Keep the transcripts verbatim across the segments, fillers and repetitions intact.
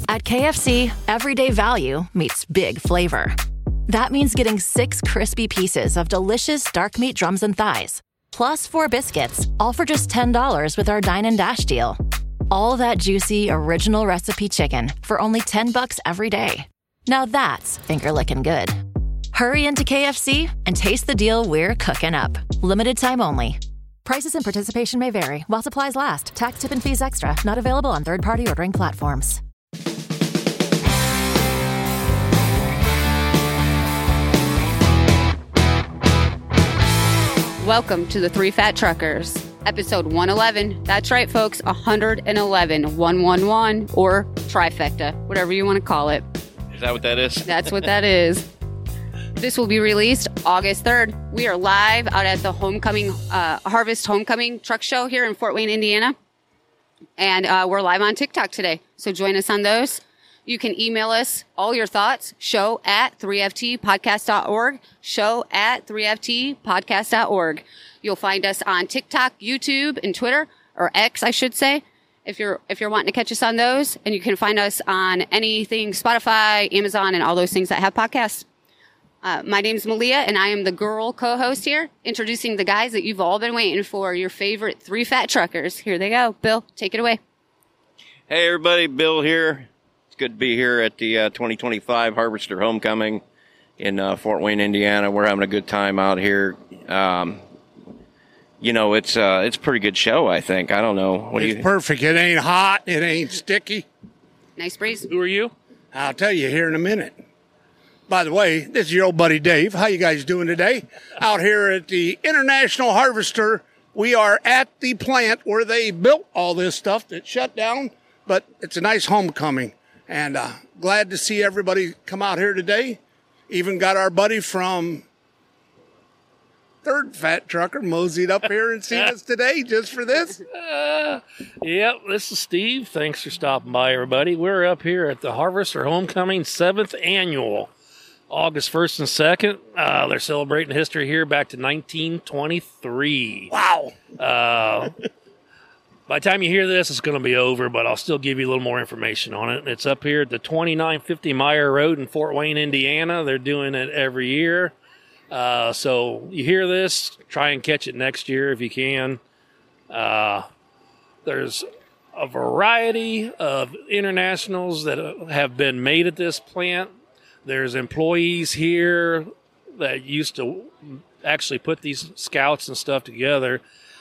At K F C, everyday value meets big flavor. That means getting six crispy pieces of delicious dark meat drums and thighs, plus four biscuits, all for just ten dollars with our Dine and Dash deal. All that juicy, original recipe chicken for only ten bucks every day. Now that's finger-licking good. Hurry into K F C and taste the deal we're cooking up. Limited time only. Prices and participation may vary while supplies last. Tax, tip, and fees extra. Not available on third-party ordering platforms. Welcome to the Three Fat Truckers, episode one eleven. That's right, folks, one eleven, one one one, or trifecta, whatever you want to call it. Is that what that is? That's what that is. This will be released August third. We are live out at the Homecoming, uh, Harvest Homecoming Truck Show here in Fort Wayne, Indiana. And uh, we're live on TikTok today, so join us on those. You can email us all your thoughts, show at three f t podcast dot org, show at three f t podcast dot org. You'll find us on TikTok, YouTube, and Twitter, or X, I should say, if you're if you're wanting to catch us on those. And you can find us on anything, Spotify, Amazon, and all those things that have podcasts. Uh, my name's Malia, and I am the girl co-host here, introducing the guys that you've all been waiting for, your favorite three fat truckers. Here they go. Bill, take it away. Hey, everybody. Bill here. Good to be here at the uh, twenty twenty-five Harvester Homecoming in uh, Fort Wayne, Indiana. We're having a good time out here. Um, you know, it's uh, it's a pretty good show, I think. I don't know. What it's do you... perfect. It ain't hot. It ain't sticky. Nice breeze. Who are you? I'll tell you here in a minute. By the way, this is your old buddy Dave. How you guys doing today? Out here at the International Harvester. We are at the plant where they built all this stuff that shut down, but it's a nice homecoming. And uh, glad to see everybody come out here today. Even got our buddy from Third Fat Trucker moseyed up here and seen us today just for this. Uh, yep, this is Steve. Thanks for stopping by, everybody. We're up here at the Harvester Homecoming seventh Annual, August first and second. Uh, they're celebrating history here back to nineteen twenty-three. Wow. Uh By the time you hear this, it's going to be over, but I'll still give you a little more information on it. It's up here at the twenty-nine fifty Meyer Road in Fort Wayne, Indiana. They're doing it every year. Uh, so you hear this, try and catch it next year if you can. Uh, there's a variety of internationals that have been made at this plant. There's employees here that used to actually put these scouts and stuff together.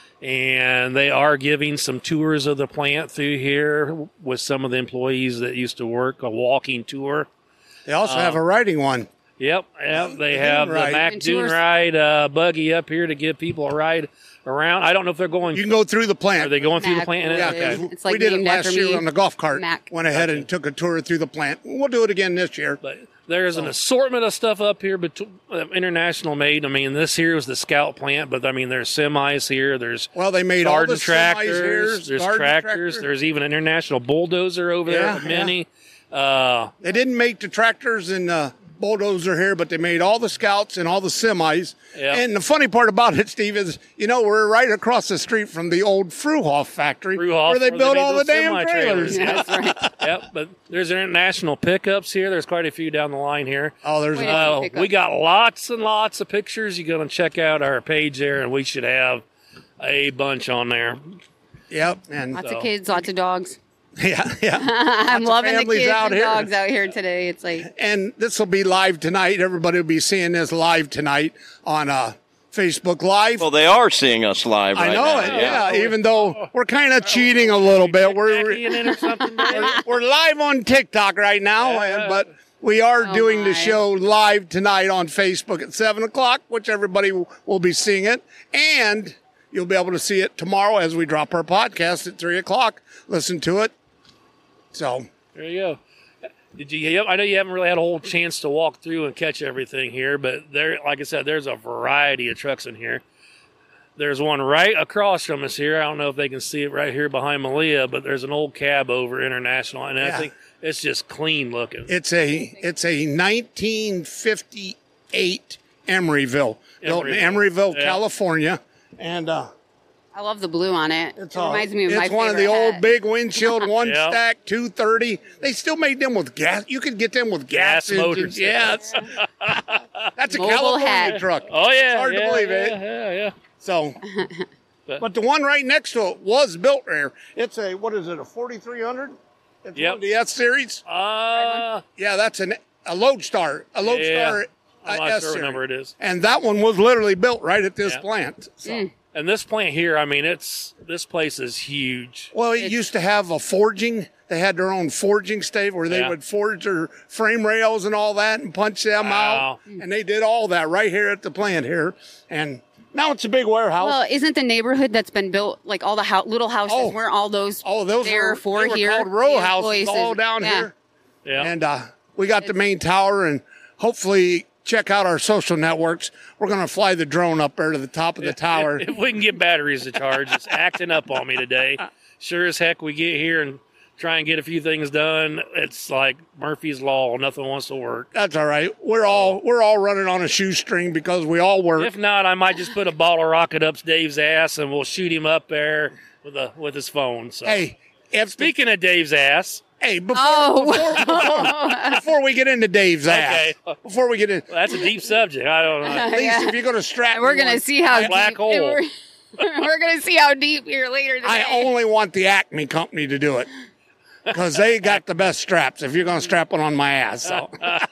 And they are giving some tours of the plant through here with some of the employees that used to work, a walking tour. They also uh, have a riding one. Yep, yep. They Dune have ride. the Mac And Dune tours. Ride uh, buggy up here to give people a ride around. I don't know if they're going. You can go through the plant. Are they going through the Mac, plant? Yeah, Okay. 'cause It's like we did it named last after year me. on the golf cart. Mac. Went ahead and took a tour through the plant. We'll do it again this year. But there's an assortment of stuff up here, between, uh, international made. I mean, this here was the Scout plant, but I mean, there's semis here. There's Well, they made all the Sergeant semis tractors. here. There's Sergeant tractors. tractor. There's even an international bulldozer over there, Yeah, a mini. Uh, They didn't make the tractors and uh, bulldozer here, but they made all the scouts and all the semis. Yeah. And the funny part about it, Steve, is, you know, we're right across the street from the old Fruhoff factory Fruhoff, where they where built they made all the those damn semi-trailers. trailers. Yeah. That's right. Yep, but there's international pickups here. There's quite a few down the line here. Oh, there's Wait a a Uh, pickup. we got lots and lots of pictures. You're going to check out our page there, and we should have a bunch on there. Yep. And Lots So- of kids, lots of dogs. yeah, yeah. I'm loving the families kids out and here. dogs out here today. It's like, And this will be live tonight. Everybody will be seeing this live tonight on uh, Facebook Live. Well, they are seeing us live I right know now. it, yeah. Even though we're kind of cheating a little bit. We're Jackie in it or something, Dave? we're live on TikTok right now, Yeah. and, but we are Oh, doing my. the show live tonight on Facebook at seven o'clock, which everybody will, will be seeing it. And you'll be able to see it tomorrow as we drop our podcast at three o'clock. Listen to it. So, There you go. Did you? I know you haven't really had a whole chance to walk through and catch everything here, but there, like I said, there's a variety of trucks in here. There's one right across from us here. I don't know if they can see it right here behind Malia, but there's an old cab over International, and I Yeah. think it's just clean looking. it's a it's a nineteen fifty-eight Emeryville, built in Emeryville. Emeryville, Yeah. California, and uh, I love the blue on it. It's it reminds me of it's my one of the favorite old hat. big windshield, one Yep. stack, two thirty. They still made them with gas. You could get them with gas, Gas motors. engines. Yes. That's a Mobile California hat. truck. Oh yeah, It's hard yeah, to believe yeah, it. Yeah, yeah. So, But- but the one right next to it was built there. It's a, what is it, a forty-three hundred? It's Yep. one of the S series. Uh, Yeah, that's an, a Lodestar. A Lodestar Yeah. I'm uh, not S sure what series. number it is. And that one was literally built right at this Yeah. plant. So. And this plant here, I mean, it's this place is huge. Well, it used to have a forging. They had their own forging stave where they Yeah. would forge their frame rails and all that and punch them Wow. out. And they did all that right here at the plant here. And now it's a big warehouse. Well, isn't the neighborhood that's been built, like all the hou- little houses, Oh. were all those oh, those there were, for they were here? called row The houses employees all is- down yeah. here. Yeah. And uh, we got the main tower, and hopefully check out our social networks. We're going to fly the drone up there to the top of the tower. If we can get batteries to charge, it's acting up on me today. Sure as heck, we get here and try and get a few things done. It's like Murphy's Law. Nothing wants to work. That's all right. We're all we're all running on a shoestring because we all work. If not, I might just put a bottle rocket up Dave's ass and we'll shoot him up there with a with his phone. So, hey, if speaking of Dave's ass, Hey, before, Oh. before, before, before we get into Dave's ass, Okay. before we get in, that's a deep subject. I don't know. at least Yeah. if you're going to strap, We're me gonna one, see how Black deep, hole. We're, we're gonna see how deep here later today. I only want the Acme company to do it because they got the best straps. If you're going to strap one on my ass, so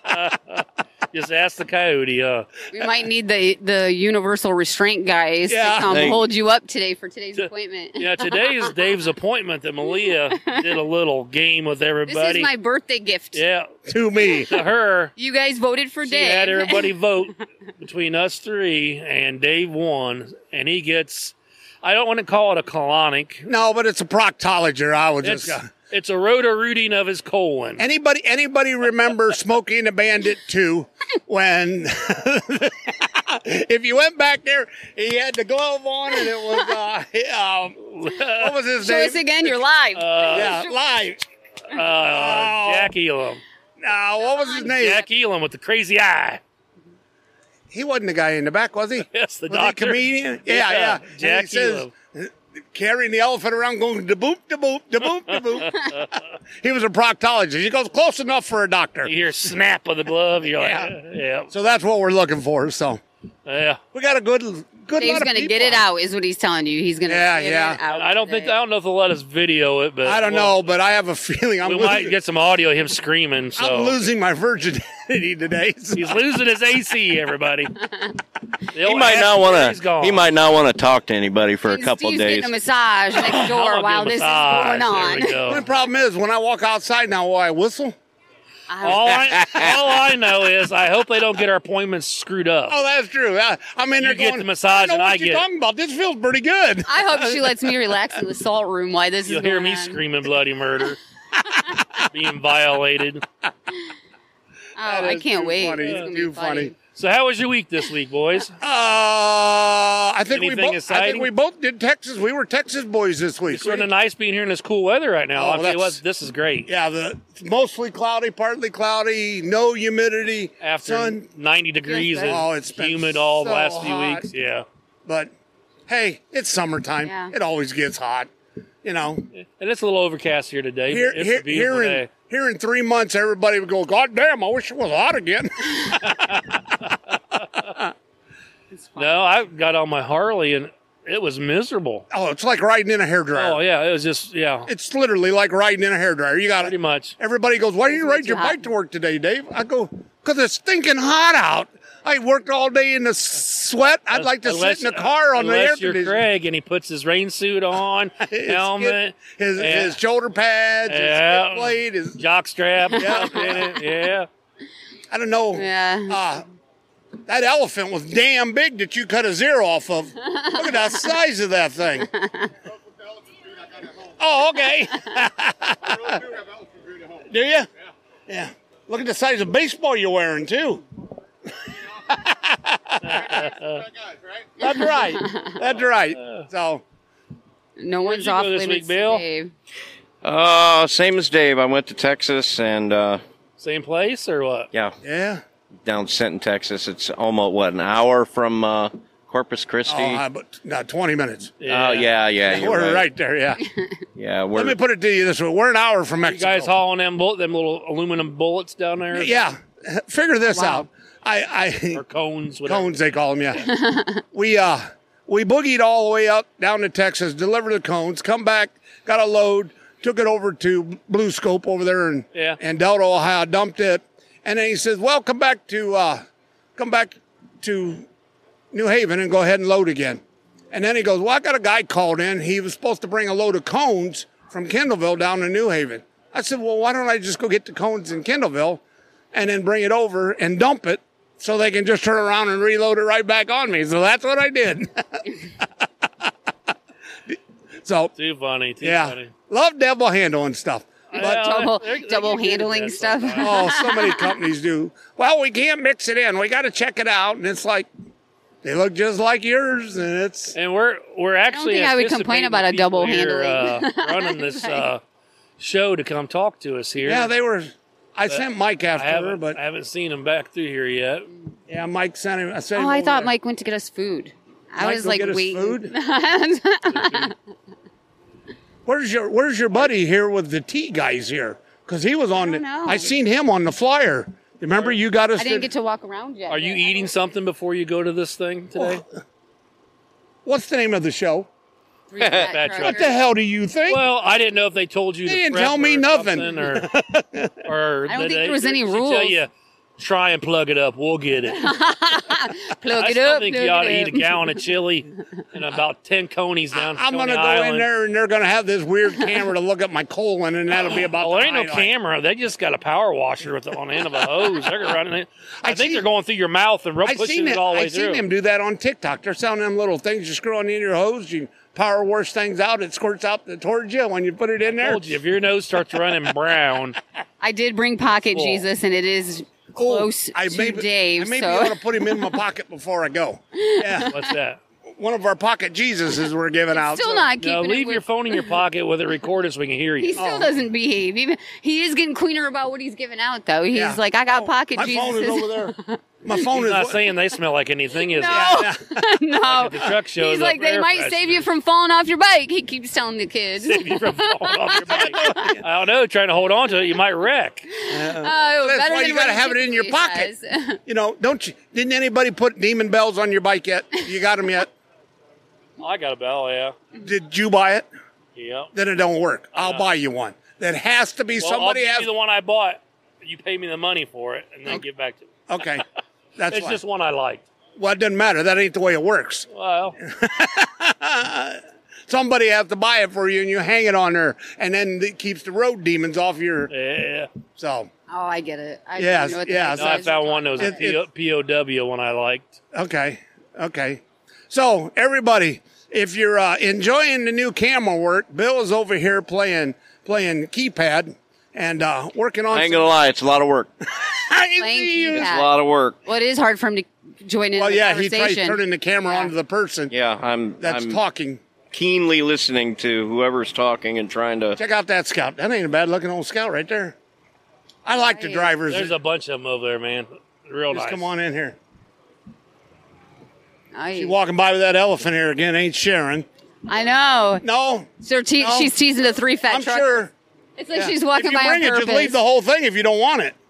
Just ask the coyote. Uh, we might need the the universal restraint guys Yeah. to come They- hold you up today for today's appointment. yeah, today is Dave's appointment that Malia did a little game with This everybody. is my birthday gift. yeah, to me, to her. You guys voted for She Dave. had everybody vote between us three, and Dave won, and he gets. I don't want to call it a colonic. no, but it's a proctology. I would It's just. it's a roto-rooting of his colon. Anybody, anybody remember Smokey and the Bandit two? When if you went back there, he had the glove on, and it was uh, um, what was his Show name? us again. You're live. Yeah, live. Uh, Jack Elam. No, what was his name? Jack Elam with the crazy eye. He wasn't the guy in the back, was he? Yes, the Was he a doctor. comedian? Yeah, Yeah, yeah. Jack And he says, carrying the elephant around going da boop, da boop, da boop, da boop. He was a proctologist. He goes close enough for a doctor. You hear snap of the glove. You're Yeah. like, yeah, So that's what we're looking for. So yeah. we got a good, good Dave's lot of gonna people get it on. out, is what he's telling you. He's gonna Yeah, get yeah. it out. I don't think today. I don't know if they'll let us video it, but I don't well, know, but I have a feeling I'm We losing, might get some audio of him screaming. So I'm losing my virginity today. So- he's losing his A C. Everybody. He might not want to. He might not want to talk to anybody for a Steve's couple of getting days. a massage next I'm door gonna while do a this massage. is going on. There we go. The problem is when I walk outside now, will I whistle? All I, all I know is I hope they don't get our appointments screwed up. Oh, that's true. I, I'm in there You get going, the massage I don't know and what I you're get- talking about. This feels pretty good. I hope she lets me relax in the salt room while this You'll is hear going me on. screaming bloody murder, being violated. Oh, I is can't too wait. funny. It's gonna Too be funny. So how was your week this week, boys? Uh, I think we Anything both. I exciting? think we both did Texas. We were Texas boys this week. It's sort of nice being here in this cool weather right now. Oh, I'll tell you that's- what, this is great. Yeah, the it's mostly cloudy, partly cloudy, no humidity, After sun. ninety degrees and Oh, it's been humid all the so last few hot. weeks. Yeah. But hey, it's summertime. Yeah. It always gets hot. You know, And it's a little overcast here today. here, but it's here, a beautiful here in day. here in three months, everybody would go, "God damn, I wish it was hot again." No, I got on my Harley and it was miserable. Oh, it's like riding in a hairdryer. Oh yeah, it was just yeah, It's literally like riding in a hairdryer. You got pretty it. much. Everybody goes, "Why do you way ride too your hot. bike to work today, Dave?" I go, "Cause it's stinking hot out. I worked all day in the sweat. I'd like to Unless- sit in the car on the air unless you're conditioner." Craig and he puts his rain suit on, His helmet, skid- his, yeah. his shoulder pads, Yeah. his skid blade, his jock strap. Yeah. up in it, yeah. I don't know. Yeah. Uh, that elephant was damn big that you cut a zero off of. Look at that size of that thing. Oh, okay. Do you? Yeah. Look at the size of baseball you're wearing too. That's right. That's right. So No Where'd one's you off go this limits week, Bill? Dave. Uh, same as Dave. I went to Texas and uh, Same place or what? yeah, yeah. down Sinton, Texas. It's almost what an hour from uh, Corpus Christi. Oh, uh, but no, twenty minutes. Oh, yeah, yeah. You're We're right. right there, yeah. Yeah, we're. Let me put it to you this way. We're an hour from You Mexico. guys hauling them bullet, them little aluminum bullets down there? Yeah. Figure this Wow. out. I, I Or cones, whatever. cones they call them, yeah. we uh we boogied all the way up down to Texas, delivered the cones, come back, got a load, took it over to Blue Scope over there in, Yeah. in Delta, Ohio, dumped it, and then he says, "Well, come back to uh, come back to New Haven and go ahead and load again." And then he goes, "Well, I got a guy called in. He was supposed to bring a load of cones from Kendallville down to New Haven." I said, "Well, why don't I just go get the cones in Kendallville and then bring it over and dump it so they can just turn around and reload it right back on me?" So that's what I did. So, Too funny. Too yeah, funny. love devil handling stuff. But, Well, Double- they're- they double get good at handling that stuff. sometimes. oh, so many companies do. Well, we can't mix it in. We got to check it out. And it's like, they look just like yours. And it's, And we're we're actually. think I would complain anticipating about the a people double here, handling. Uh, running this uh, show to come talk to us here. yeah, they were, I sent Mike I after her, haven't, but I haven't seen them back through here yet. yeah, Mike sent him. I sent him Oh, I over thought there. Mike went to get us food. I Mike was go like, get us waiting. food? Where's your Where's your buddy here with the tea guys here? Because he was on. don't the, know. I seen him on the flyer. Remember, you got us. I didn't to- get to walk around yet. Are you but- eating something before you go to this thing today? What's the name of the show? Three fat Fat truckers. What the hell do you think? Well, I didn't know if they told you. They the didn't prep tell me or nothing. something, Or, or I don't did think they- there was any did she rules. Tell you, try and plug it up. We'll get it. Plug I it still up. think plug you ought to it eat a up. gallon of chili and about ten conies down. I'm going gonna to go Island. in there and they're gonna have this weird camera to look at my colon, and that'll be about. Oh, the there ain't no highlight. camera. They just got a power washer with the, on the end of a hose. They're running it. I, I think see- they're going through your mouth and rub, I pushing seen it it. all the way I seen through. them do that on TikTok. They're selling them little things you screw on the end of your hose. You power wash things out. It squirts out the, towards you when you put it in there. Told you, if your nose starts running brown, I did bring Pocket Cool. Jesus, and it is Oh, close I to may, Dave. I maybe so ought to put him in my pocket before I go. Yeah, what's that? one of our pocket Jesuses we're giving out. still so- not keeping No, it leave with- your phone in your pocket with it recorded so we can hear He you. still Oh. doesn't behave. Even he is getting cleaner about what he's giving out, though. He's Yeah. like, I got Oh, Pocket my Jesus. phone is over there. My phone He's is. not saying they smell like anything, is No, he? no. The truck shows He's up like, they air might freshener. save you from falling off your bike. He keeps telling the kids. Save you from falling off your bike. I don't know. Trying to hold on to it, you might wreck. Oh, That's better why than you gotta what have it in your typically pocket. says. You know, don't you? Didn't anybody put demon bells on your bike yet? You got them yet? I got a bell, yeah. Did you buy it? Yep. Then it don't work. I'll buy you one. That has to be Well, somebody I'll give has. you the one I bought. You pay me the money for it, and then give back to me. Okay, that's It's fine. just one I liked. Well, it doesn't matter. That ain't the way it works. Well, Somebody has to buy it for you, and you hang it on there, and then it keeps the road demons off your. yeah. So Oh, I get it. I Yes, know what the yes. No, I exercise found you're one that was a It- P O- it- P O W one I liked. okay, okay. So everybody, if you're uh, enjoying the new camera work, Bill is over here playing playing keypad and uh, working on. I ain't gonna lie, it's a lot of work. I Playing see you. keypad. It's a lot of work. Well, it is hard for him to join in Well, the yeah, he tries conversation. turning the camera Yeah. onto the person Yeah, I'm. that's I'm talking. keenly listening to whoever's talking and trying to. Check out that Scout. That ain't a bad looking old Scout right there. I like the Right. drivers. There's a bunch of them over there, man. Real Just nice. come on in here. I, She walking by with that elephant here again. Ain't Sharon? I know. No, So te- No. she's teasing the three fat I'm truckers. sure. It's like Yeah. she's walking if you by bring on it, purpose. just leave the whole thing if you don't want it.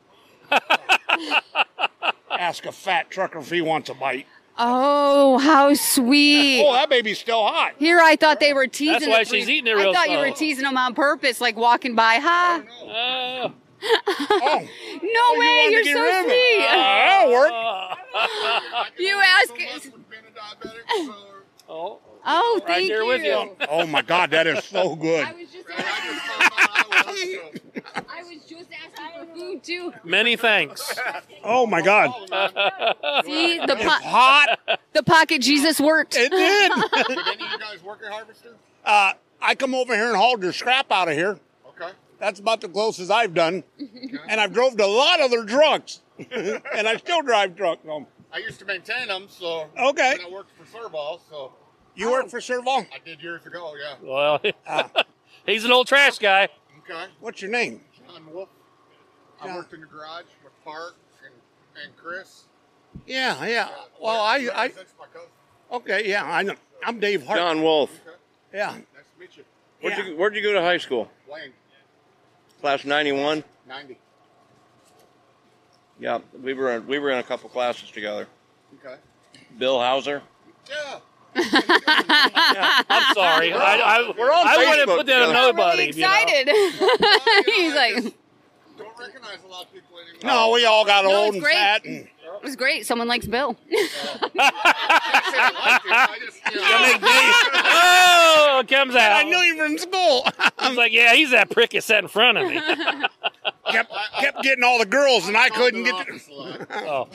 Ask a fat trucker if he wants a bite. Oh, how sweet. Oh, that baby's still hot. Here, I thought they were teasing. That's why the three- she's eating it I real thought you slow. were teasing them on purpose, like walking by. Ha! Uh, Oh, No you way, wanted to you're get so rid of it. sweet. Uh, that'll work. You ask. Being a diabetic, so oh, Oh, right thank there you. with you. Oh my God, that is so good. I was just I asking. just found out I was. So. I was just asking for food too. Many thanks. Oh my God, See, the po- hot. the pocket Jesus worked. It did. Did any of you guys work at Harvester? Uh, I come over here and hauled your scrap out of here. Okay. That's about the closest I've done, and I've drove to a lot of their trucks, and I still drive trucks. home. I used to maintain them, so. Okay. And I worked for Serval, so You work for Serval? I did years ago. Yeah. Well, he's an old trash guy. Okay. What's your name? John Wolf. I John. worked in the garage with Park and, and Chris. Yeah, yeah. Uh, Well, I, I, That's my cousin. Okay, yeah, I know. I'm Dave Hart. John Wolf. Yeah. Nice to meet you. Where'd Yeah. you Where'd you go to high school? Wayne, Class ninety-one. ninety. Yeah, we were we were in a couple classes together. Okay. Bill Hauser. Yeah. I'm sorry. I, I, We're on I wouldn't Facebook put that on together. nobody. Really you know. excited. He's I like, just don't recognize a lot of people anymore. No, we all got No, old it's and great. fat. And, it was great. Someone likes Bill. I didn't say I liked it. I just, you know, Make Dave- oh, it comes out. I knew you from school. He's like, yeah, he's that prick that sat in front of me. kept, kept getting all the girls, and I called couldn't the get. office a lot. Oh,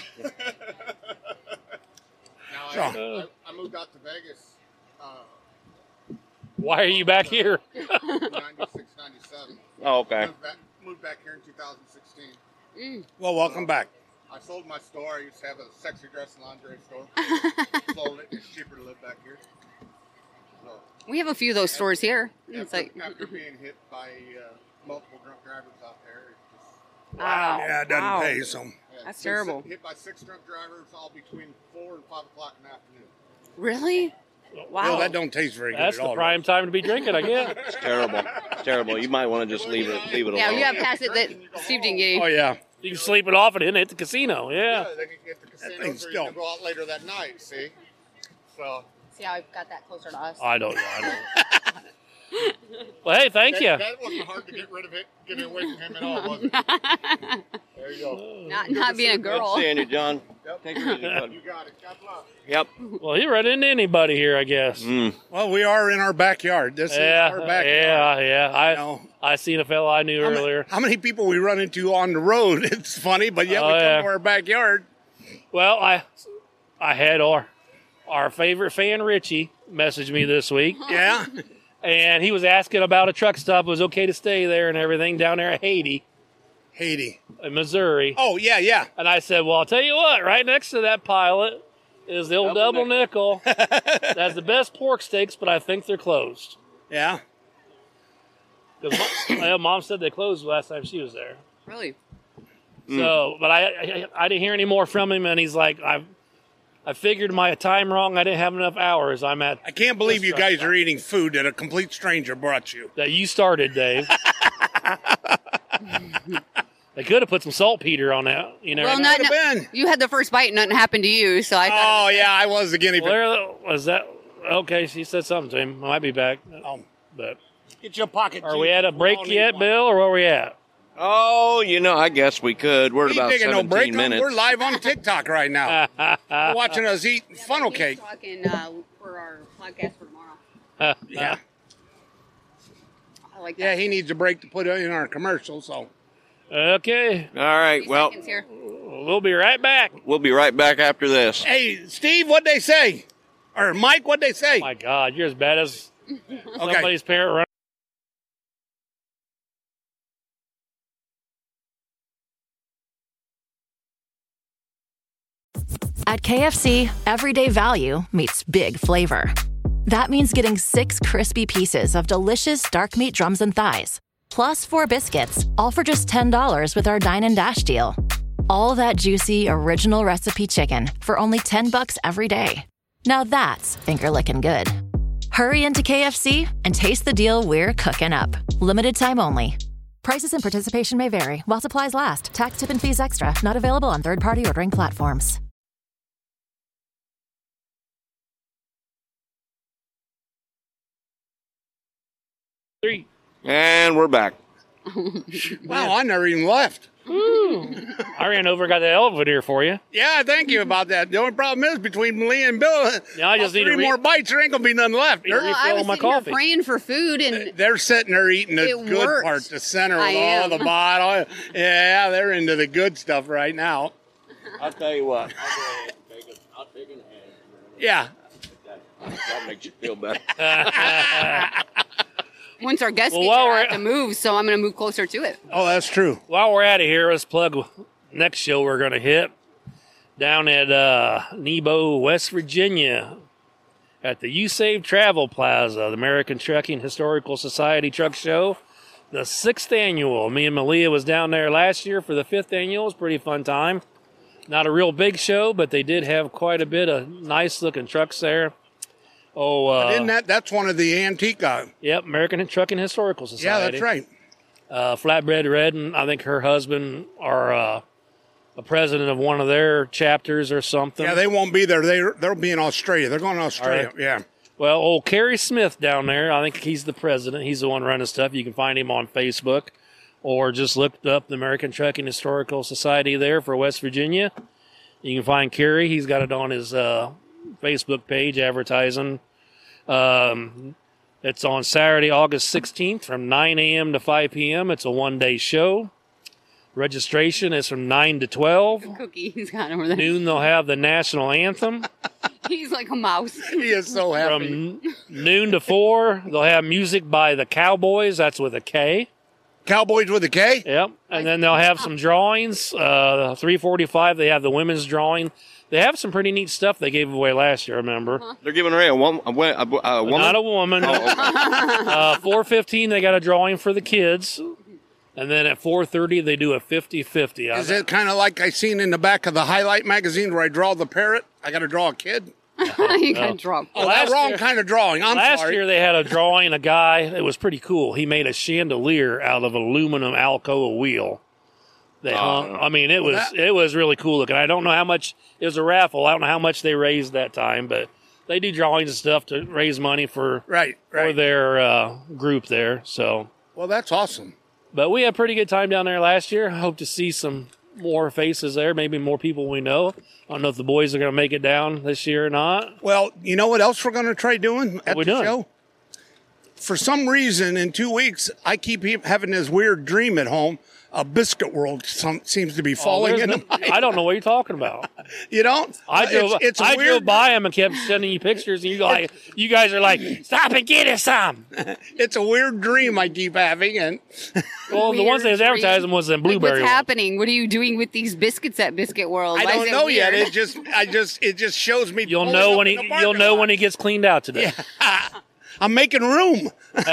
No, I, I, I moved out to Vegas uh, why are you back here? ninety-six, ninety-seven. Oh, okay. Moved back, moved back here in two thousand sixteen. Well, welcome back. I sold my store. I used to have a sexy dress and lingerie store. Sold it. It's cheaper to live back here. So, We have a few of those stores here. It's after, like, after being hit by uh, multiple drunk drivers out there, it just, wow. Yeah, it doesn't wow. pay. So yeah, That's been terrible. Hit by six drunk drivers all between four and five o'clock in the afternoon. Really? Wow. well, that don't taste very That's good at the all. prime time to be drinking, I guess. It's terrible. It's terrible. You might want to just leave it leave it yeah, alone. you have past it that Steve didn't get. Oh yeah. You can sleep it off and in at the casino. Yeah. Yeah, then you can get the thing's casinos or you still- can go out later that night, see? So, See how I've got that closer to us. I don't know. I don't. Well, hey, thank that, you. that wasn't hard to get rid of it, get away from him at all, was it? There you go. Not not being a Good girl. seeing you, John. Yep. Take it easy, bud. You got it. God bless. Yep. Well, you run into anybody here, I guess. Mm. Well, we are in our backyard. This Yeah, is our backyard. yeah, yeah. I You know, I seen a fellow I knew how, ma- earlier. how many people we run into on the road? It's funny, but yet Oh, we come yeah. to our backyard. Well, I I had our our favorite fan Richie message me this week, Yeah. and he was asking about a truck stop. It was okay to stay there and everything down there at Haiti, Haiti. in Missouri. Oh yeah, yeah. And I said, well, I'll tell you what, right next to that pilot is the old Double double, nickel. That's the best pork steaks, but I think they're closed. Yeah. Because mom, mom said they closed last time she was there. Really? So, but I, I I didn't hear any more from him, and he's like, I I figured my time wrong. I didn't have enough hours. I'm at I can't believe you This truck guys are eating food that a complete stranger brought you. that you started, Dave. They could have put some saltpeter on that, you know. Well, Could not, have no, been. you had the first bite and nothing happened to you, so I thought. Oh yeah, I was the guinea pig. Where was that? Okay, she said something to him. I might be back, Oh, but get your pocket. are Jeep. we at a We break all need yet, one. Bill, or where we at? Oh, you know, I guess we could. We're at We about ain't taking no break. seventeen minutes. We're live on TikTok right now. We're watching us eat funnel cake. Talking uh, for our podcast for tomorrow. Yeah. I like that. Yeah, he needs a break to put in our commercial, so. Okay, All right. Few Well, seconds here. we'll be right back. we'll be right back after this. Hey, Steve, what'd they say? Or Mike, what'd they say? My God, you're as bad as Okay. somebody's parent running. At K F C, everyday value meets big flavor. That means getting six crispy pieces of delicious dark meat drums and thighs, plus four biscuits, all for just ten dollars with our Dine and Dash deal. All that juicy, original recipe chicken for only ten bucks every day. Now that's finger-licking good. Hurry into K F C and taste the deal we're cooking up. Limited time only. Prices and participation may vary while supplies last. Tax, tip, and fees extra. Not available on third-party ordering platforms. Three. And we're back. Wow, I never even left. I ran over and got the elevator for you. Yeah, thank you about that. The only problem is between Lee and Bill, Yeah, I just about need to three re- more bites, there ain't going to be nothing left. Well, They're, Well, I refill was my sitting here coffee. praying for food, and they're sitting there eating the It good worked. part, the center with I all am. the bottom. Yeah, they're into the good stuff right now. I'll tell you what. I'll go ahead and take it. I'll take it ahead. Yeah. That makes you feel better. once our guests Well, get while here, I we're- have to move, so I'm going to move closer to it. Oh, that's true. While we're out of here, let's plug next show we're going to hit down at uh, Nebo, West Virginia, at the U Save Travel Plaza, the American Trucking Historical Society Truck Show, the sixth annual. Me and Malia was down there last year for the fifth annual. It was a pretty fun time. Not a real big show, but they did have quite a bit of nice-looking trucks there. Oh, uh, Isn't that that's one of the antique? Uh, yep, American Trucking Historical Society. yeah, that's right. Uh, Flatbread Red, and I think her husband are uh, a president of one of their chapters or something. Yeah, they won't be there. They they'll be in Australia. They're going to Australia. All right. Yeah. Well, old Kerry Smith down there, I think he's the president. He's the one running stuff. You can find him on Facebook or just look up the American Trucking Historical Society there for West Virginia. You can find Kerry. He's got it on his uh, Facebook page advertising. Um, it's on Saturday, August sixteenth from nine a.m. to five p.m. It's a one-day show. Registration is from nine to twelve. Cookie he's got over there. Noon, they'll have the national anthem. He's like a mouse. He is so happy. From n- noon to four, they'll have music by the Cowboys. That's with a K. Cowboys with a K? Yep. And then they'll have some drawings. Uh, three forty-five, they have the women's drawing. They have some pretty neat stuff they gave away last year, remember? They're giving away a, wom- a, wo- a, a woman. Not a woman. Oh, okay. uh, four fifteen, they got a drawing for the kids. And then at four thirty, they do a fifty-fifty. Is it kind of like I seen in the back of the Highlight magazine where I draw the parrot? I got to draw a kid. You got drunk. Oh, Last that wrong year- kind of drawing. I'm Last sorry. year they had a drawing, a guy, it was pretty cool. He made a chandelier out of aluminum Alcoa wheel. They hung, I mean, it was that- it was really cool looking. I don't know how much, it was a raffle. I don't know how much they raised that time, but they do drawings and stuff to raise money for, Right, for right. their uh, group there. So, Well, that's awesome. but we had a pretty good time down there last year. I hope to see some more faces there, maybe more people we know. I don't know if the boys are going to make it down this year or not. Well, you know what else we're going to try doing at we the doing? show? For some reason, in two weeks, I keep he- having this weird dream at home. A Biscuit World some, seems to be Oh, falling there's into no- my. I don't know what you're talking about. You know, I Uh, drove, It's, it's a I weird, drove by him and kept sending you pictures, and you like, you guys are like, stop and get us some. It's a weird dream I keep having, and Well, the ones they was Weird advertising was in Like, blueberry. what's ones. happening? What are you doing with these biscuits at Biscuit World? I Why is don't it know yet. weird? It just, I just, it just shows me. You'll pulling know up when in he, the you'll parking know lot. when he gets cleaned out today. I'm making room.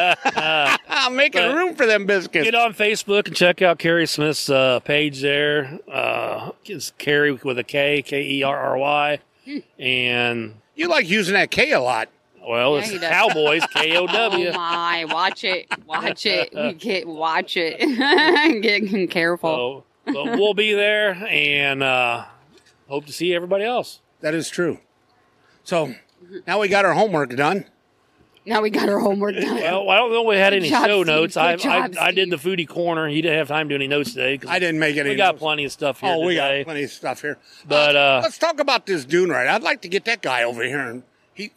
I'm making But- room for them biscuits. Get on Facebook and check out Kerry Smith's uh, page there. Uh, it's Kerry with a K, K E R R Y, and You like using that K a lot. well, Yeah, it's he does. Cowboys, K O W. Oh my! Watch it! Watch it! We get watch it. Get careful. So, but we'll be there and uh, hope to see everybody else. That is true. So now we got our homework done. Now we got our homework done. Well, I don't know if we had Good any job, show Steve. notes. Good I, I job, I did Steve. the foodie corner. He didn't have time to do any notes today. 'cause I didn't make any. We got notes. plenty of stuff here Oh, we today. got plenty of stuff here. But, uh, let's talk about this dune ride. I'd like to get that guy over here, and he.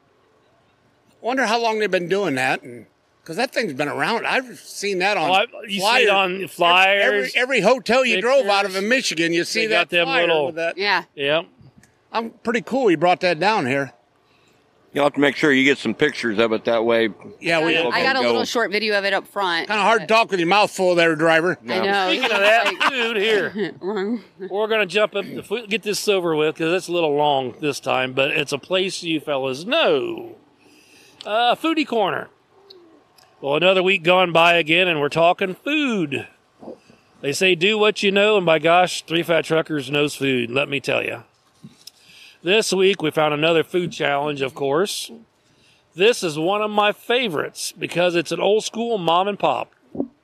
Wonder how long they've been doing that, and because that thing's been around. I've seen that on. Oh, I- you see flyers. it on flyers. Every, every hotel you drove out of pictures. in Michigan, you see They that got them flyer little- with that. Yeah. Yep. I'm pretty cool. He brought that down here. You'll have to make sure you get some pictures of it that way. Yeah, we. I Okay, got a go. little short video of it up front. Kind of hard to talk with your mouth full there, driver. I know. Speaking of that, food here. We're going to jump up, the food, get this over with because it's a little long this time, but it's a place you fellas know. Uh, Foodie Corner. Well, another week gone by again, and we're talking food. They say do what you know, and by gosh, Three Fat Truckers knows food, let me tell you. This week, we found another food challenge, of course. This is one of my favorites because it's an old school mom and pop.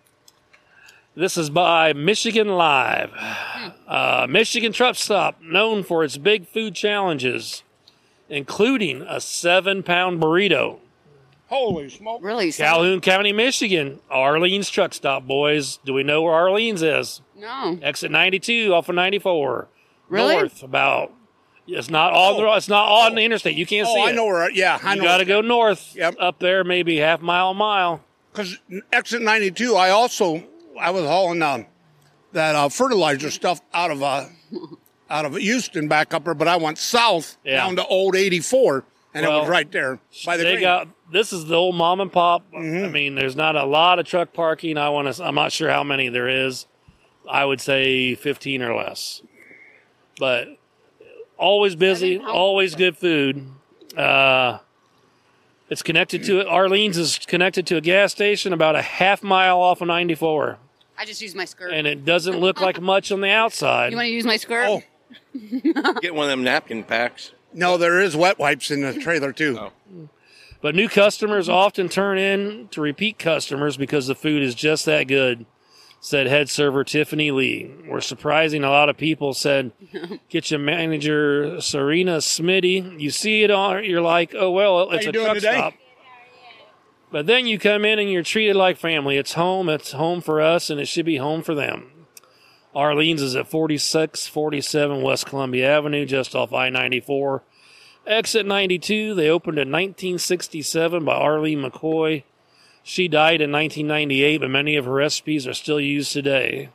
This is by Michigan Live. Uh, Michigan Truck Stop, known for its big food challenges, including a seven-pound burrito. Holy smoke! Really? Calhoun County, Michigan. Arlene's Truck Stop, boys. Do we know where Arlene's is? No. Exit ninety-two off of ninety-four. Really? North, about. It's not on the. It's not on the interstate. You can't see Oh, it. I know where. Yeah, I You know. got to go north. Yep. Up there, maybe half mile, mile. Because exit ninety-two, I also I was hauling uh, that uh, fertilizer stuff out of uh, out of Houston back up there, but I went south Yeah. down to old eighty-four, and it Well, was right there by the They green. got this is the old mom and pop. Mm-hmm. I mean, there's not a lot of truck parking. I want to. I'm not sure how many there is. I would say fifteen or less, but always busy, always good food. Uh, it's connected to it. Arlene's is connected to a gas station about a half mile off of ninety-four, I just used my skirt. and it doesn't look like much on the outside. You want to use my skirt? Oh, Get one of them napkin packs. No, there is wet wipes in the trailer too. Oh. But new customers often turn in to repeat customers because the food is just that good, said head server Tiffany Lee. We're surprising a lot of people, said kitchen manager Serena Smitty. You see it on, you're like, oh, well, it's you a doing truck today? stop. But then you come in and you're treated like family. It's home. It's home for us, and it should be home for them. Arlene's is at forty-six forty-seven West Columbia Avenue, just off I ninety-four. Exit ninety-two, they opened in nineteen sixty-seven by Arlene McCoy. She died in nineteen ninety-eight, but many of her recipes are still used today.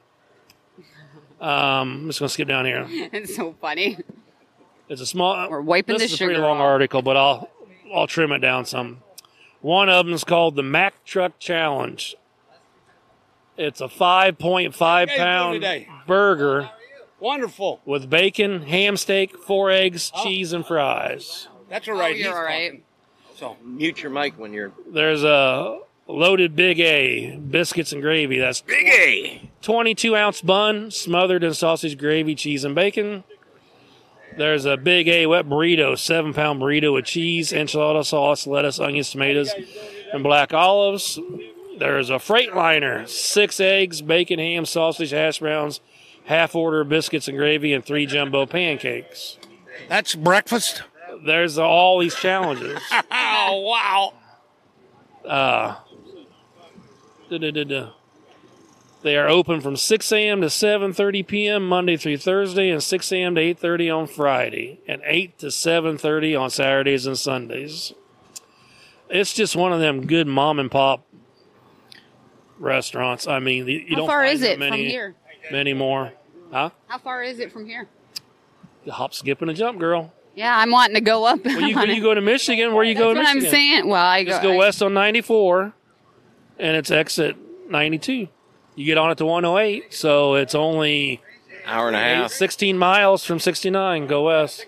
Um, I'm just going to skip down here. It's so funny. It's a small. We're wiping this the is a pretty sugar long off. article, but I'll I'll trim it down some. One of them is called the Mack Truck Challenge. It's a five point five How you doing pound today? burger Wonderful. with bacon, ham steak, four eggs, cheese, and fries. That's all Oh, right. you're He's all right. talking. So Mute your mic when you're There's a loaded Big A, biscuits and gravy. That's big A. twenty-two ounce bun smothered in sausage gravy, cheese, and bacon. There's a Big A wet burrito, seven pound burrito with cheese, enchilada sauce, lettuce, onions, tomatoes, and black olives. There's a Freightliner, six eggs, bacon, ham, sausage, hash browns, half order biscuits and gravy, and three jumbo pancakes. that's breakfast. There's all these challenges. Oh wow! Uh, da-da-da-da. They are open from six a.m. to seven thirty p.m. Monday through Thursday, and six a.m. to eight thirty on Friday, and eight to seven thirty on Saturdays and Sundays. It's just one of them good mom and pop restaurants. I mean, you How don't far find is that it from many, here? many more. Huh? How far is it from here? Hop, skip, and a jump, girl. Yeah, I'm wanting to go up. Well, you, when you go to Michigan, where you That's go to what Michigan? I'm saying. Well, I go, Just go I- west on ninety-four, and it's exit ninety-two. You get on it to one oh eight, so it's only Hour and a eight, half. sixteen miles from sixty-nine. Go west.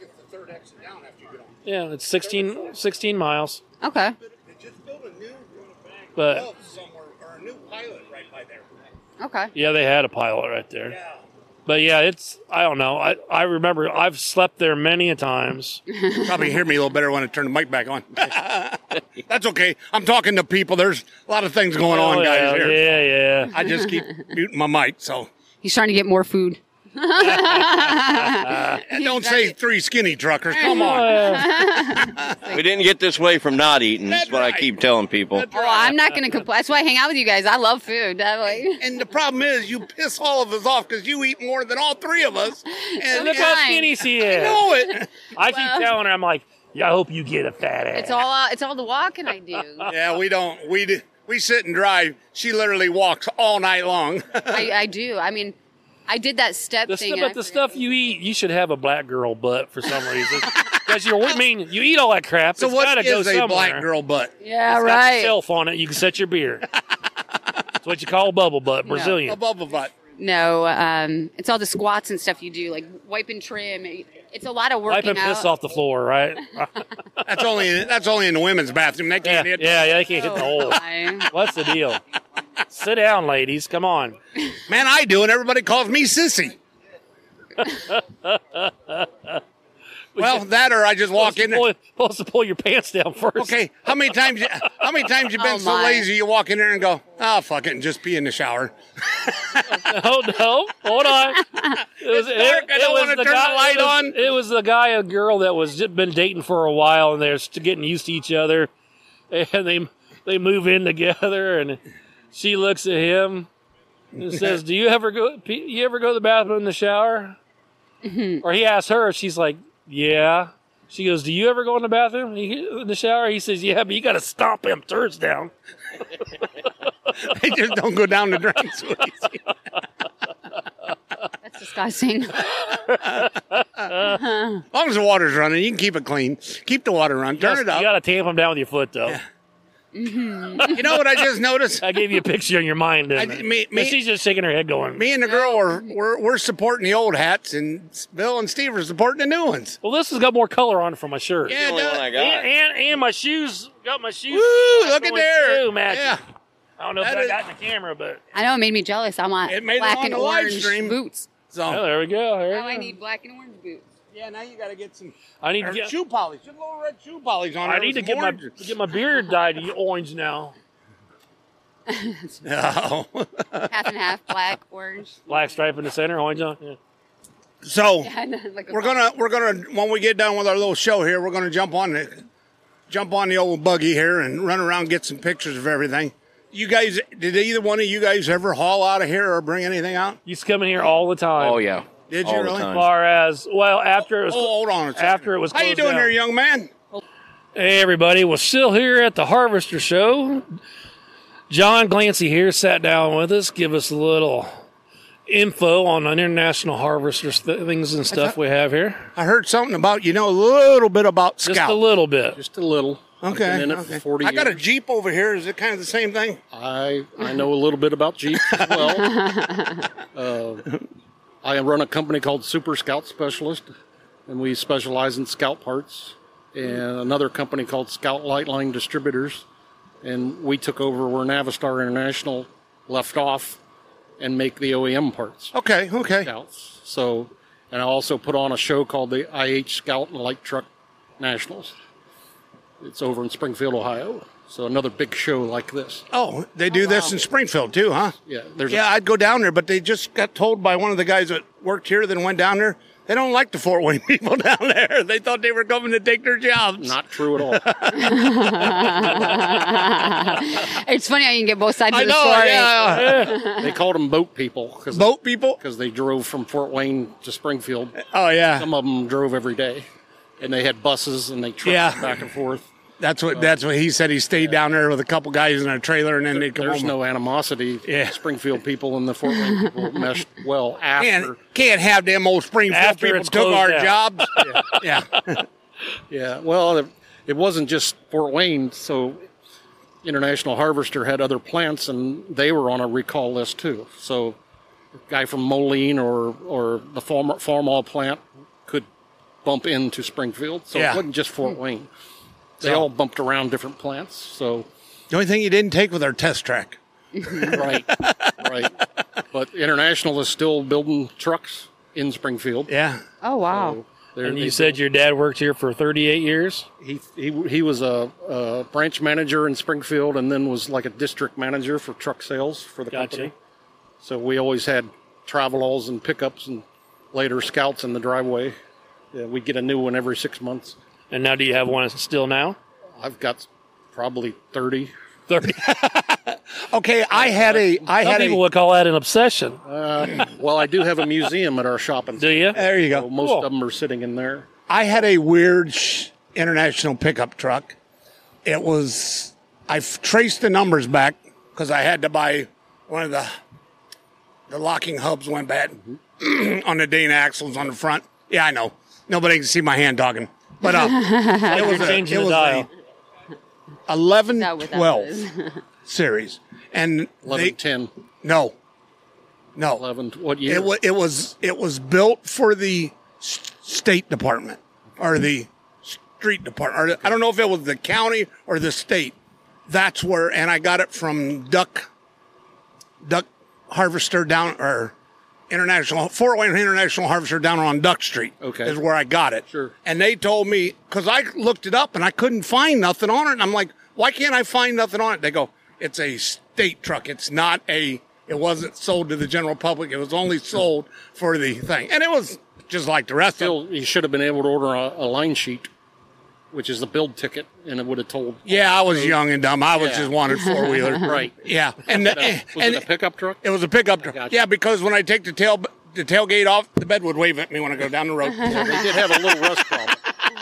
Yeah, it's sixteen, sixteen miles. Okay. They just built a new But well somewhere or a new pilot right by there. Okay. yeah, they had a pilot right there. But yeah, it's I don't know. I I remember I've slept there many a times. Probably hear me a little better when I turn the mic back on. That's okay. I'm talking to people. There's a lot of things going on, Oh, guys. yeah, Here, yeah, yeah. I just keep muting my mic. So He's trying to get more food. and don't say three skinny truckers. Come on. Uh, We didn't get this way from not eating. That's That's what right. I keep telling people. That's Oh, I'm not going to complain. That's why I hang out with you guys. I love food. That way. And the problem is, you piss all of us off because you eat more than all three of us. And look how Fine. skinny she I is. know it. I keep telling her, I'm like, yeah, I hope you get a fat ass. It's all. Uh, it's all the walking I do. Yeah, we don't. We do, we sit and drive. She literally walks all night long. I, I do. I mean, I did that step The thing. stuff, and I but the forgot- stuff you eat, you should have a black girl butt for some reason. Because you're, I mean, you eat all that crap. So it's what got to go is a somewhere. black girl butt? Yeah, It's got right. the shelf on it. You can set your beer. That's what you call a bubble butt, Brazilian. A bubble butt. No, um, it's all the squats and stuff you do, like wipe and trim. It's a lot of Wipe working and piss out. off the floor, right? That's only that's only in the women's bathroom. They yeah, can't hit. yeah, yeah, they can't hit the hole. I- What's the deal? Sit down, ladies. Come on. Man, I do, and everybody calls me sissy. Well, that or I just walk in there. Pull, supposed to pull your pants down first. Okay, how many times? You, how many times you been Oh, so my. lazy you walk in there and go, "Oh fuck it," and just pee in the shower? Oh no! Hold on. It was, It's dark. I don't was wanna the turn the guy- light it was- on. It was the guy and girl that was just been dating for a while, and they're st- getting used to each other, and they they move in together, and she looks at him and says, "Do you ever go? pee- You ever go to the bathroom in the shower?" Or he asks her, she's like, "Yeah." She goes, "Do you ever go in the bathroom He- in the shower?" He says, "Yeah, but you got to stomp them turds down." They just don't go down the drain so easy. That's disgusting. As long as the water's running, you can keep it clean. Keep the water running. Turn it You up. got to tamp them down with your foot, though. You know what I just noticed? I gave you a picture in your mind, didn't I- I? me- me- she's just shaking her head going, Me and the girl are we're, we're supporting the old hats, and Bill and Steve are supporting the new ones. well, this has got more color on it for my shirt. Yeah, The only it does. one I And, got. and, and my shoes, got my shoes. Woo! Look at going there. through, matching. Yeah. I don't know if That I is- got in the camera, but I know it made me jealous. I want It made it black on and the live orange stream. boots. So Oh, there we go. There Now we I go. need black and orange boots. yeah, now you got to get some I need to or get. shoe polish. Just a little red shoe polish on I there need to with get some my oranges. get my beard dyed orange now. No. Half and half, black, orange. Black stripe in the center, orange on. Yeah. So like a we're gonna we're gonna when we get done with our little show here, we're gonna jump on the jump on the old buggy here and run around and get some pictures of everything. You guys, did either one of you guys ever haul out of here or bring anything out? Used to come in here all the time. Oh yeah. Did you All the really? As time. far as well, after it was Oh, hold on a second. after it was How you closed doing down. there, young man? Hey everybody, we're still here at the Harvester Show. John Glancy here sat down with us, give us a little info on the international harvesters th- things and stuff we have here. I heard something about you know a little bit about Just Scout. a little bit. Just a little. Okay. Been in it okay. for forty I got a years. Jeep over here. Is it kind of the same thing? I I know a little bit about Jeeps as well. uh, I run a company called Super Scout Specialist, and we specialize in Scout parts. And another company called Scout Light Line Distributors, and we took over where Navistar International left off, and make the O E M parts. Okay. Okay. Scouts. So, and I also put on a show called the I H Scout and Light Truck Nationals. It's over in Springfield, Ohio. So another big show like this. Oh, they do this in Springfield too, huh? Yeah, there's Yeah, I'd go down there, but they just got told by one of the guys that worked here that went down there. They don't like the Fort Wayne people down there. They thought they were coming to take their jobs. not true at all. It's funny how you can get both sides I of the know. story. Yeah. They called them boat people because Boat people. they drove from Fort Wayne to Springfield. Oh yeah. Some of them drove every day, and they had buses and they trucked Yeah. back and forth. That's what. That's what he said. He stayed down there with a couple guys in a trailer, and then they'd come There's home. no animosity. Yeah. Springfield people and the Fort Wayne people meshed well after. Can't, can't have them old Springfield After people it's took closed our down. jobs. Yeah. yeah. Yeah, well, it, it wasn't just Fort Wayne. So International Harvester had other plants, and they were on a recall list too. So a guy from Moline or or the farm Farmall plant could bump into Springfield. So Yeah. it wasn't just Fort Wayne. They So- all bumped around different plants. So The only thing you didn't take was our test track. right, right. But International is still building trucks in Springfield. Yeah. Oh, wow. So they're- And they you said your dad worked here for thirty-eight years? He he he was a, a branch manager in Springfield, and then was like a district manager for truck sales for the Gotcha. company. So we always had travelalls and pickups, and later Scouts in the driveway. Yeah, we get a new one every six months. And now do you have one still now? I've got probably thirty. thirty. Okay. I had a. I Some had people a. would call that an obsession. Uh, well, I do have a museum at our shopping. Do you? There you So go. most Cool. of them are sitting in there. I had a weird sh- international pickup truck. It was. I f- traced the numbers back because I had to buy one of the. The locking hubs went bad on the Dana axles on the front. Yeah, I know. Nobody can see my hand talking. But uh, it was You're a, changing it the was dial. a eleven Is that what that twelve is? series, and eleven, they, ten, no, no, eleven. What year? it was it was it was built for the s- State Department or the Street Department. Or the- I don't know if it was the county or the state. That's where, and I got it from Duck Duck Harvester down or International Fort Wayne International Harvester down on Duck Street. Okay. Is where I got it. Sure. And they told me because I looked it up and I couldn't find nothing on it, and I'm like, why can't I find nothing on it? They go, it's a state truck. It's not a. It wasn't sold to the general public. It was only sold for the thing, and it was just like the rest of them. Still, you should have been able to order a, a line sheet, which is the build ticket, and it would have told. Yeah, I was young and dumb. I was Yeah. just wanted four wheeler. Right. Yeah, and the, Was and it a pickup truck? It was a pickup truck. Gotcha. Yeah, because when I take the tail the tailgate off, the bed would wave at me when I go down the road. Yeah, they did have a little rust problem.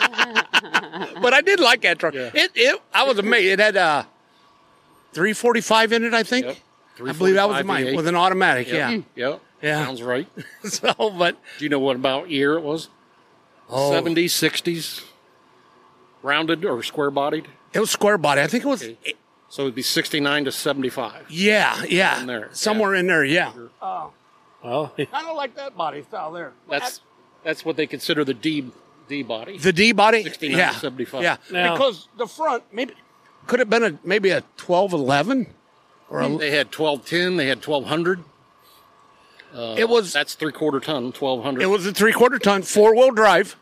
But I did like that truck. Yeah. It it I was amazed. It had a three forty-five in it, I think. Yep. I believe that was three forty-five mine V eight. with an automatic. Yep. Yep. Yeah. Sounds right. Yeah. So, but Do you know what about year it was? oh, seventies, sixties? Rounded or square bodied? it was square body. I think it was. Okay. So it'd be sixty-nine to seventy-five. Yeah, yeah, In there, somewhere in there. Yeah, Well, kind of like that body style there. That's that's what they consider the D D body. the D body. sixty-nine yeah, to seventy-five. Yeah, Now- because the front maybe could have been a maybe a twelve eleven or a, They had twelve ten, they had twelve hundred. Uh, It was- that's three quarter ton, twelve hundred. It was a three-quarter ton, four-wheel drive.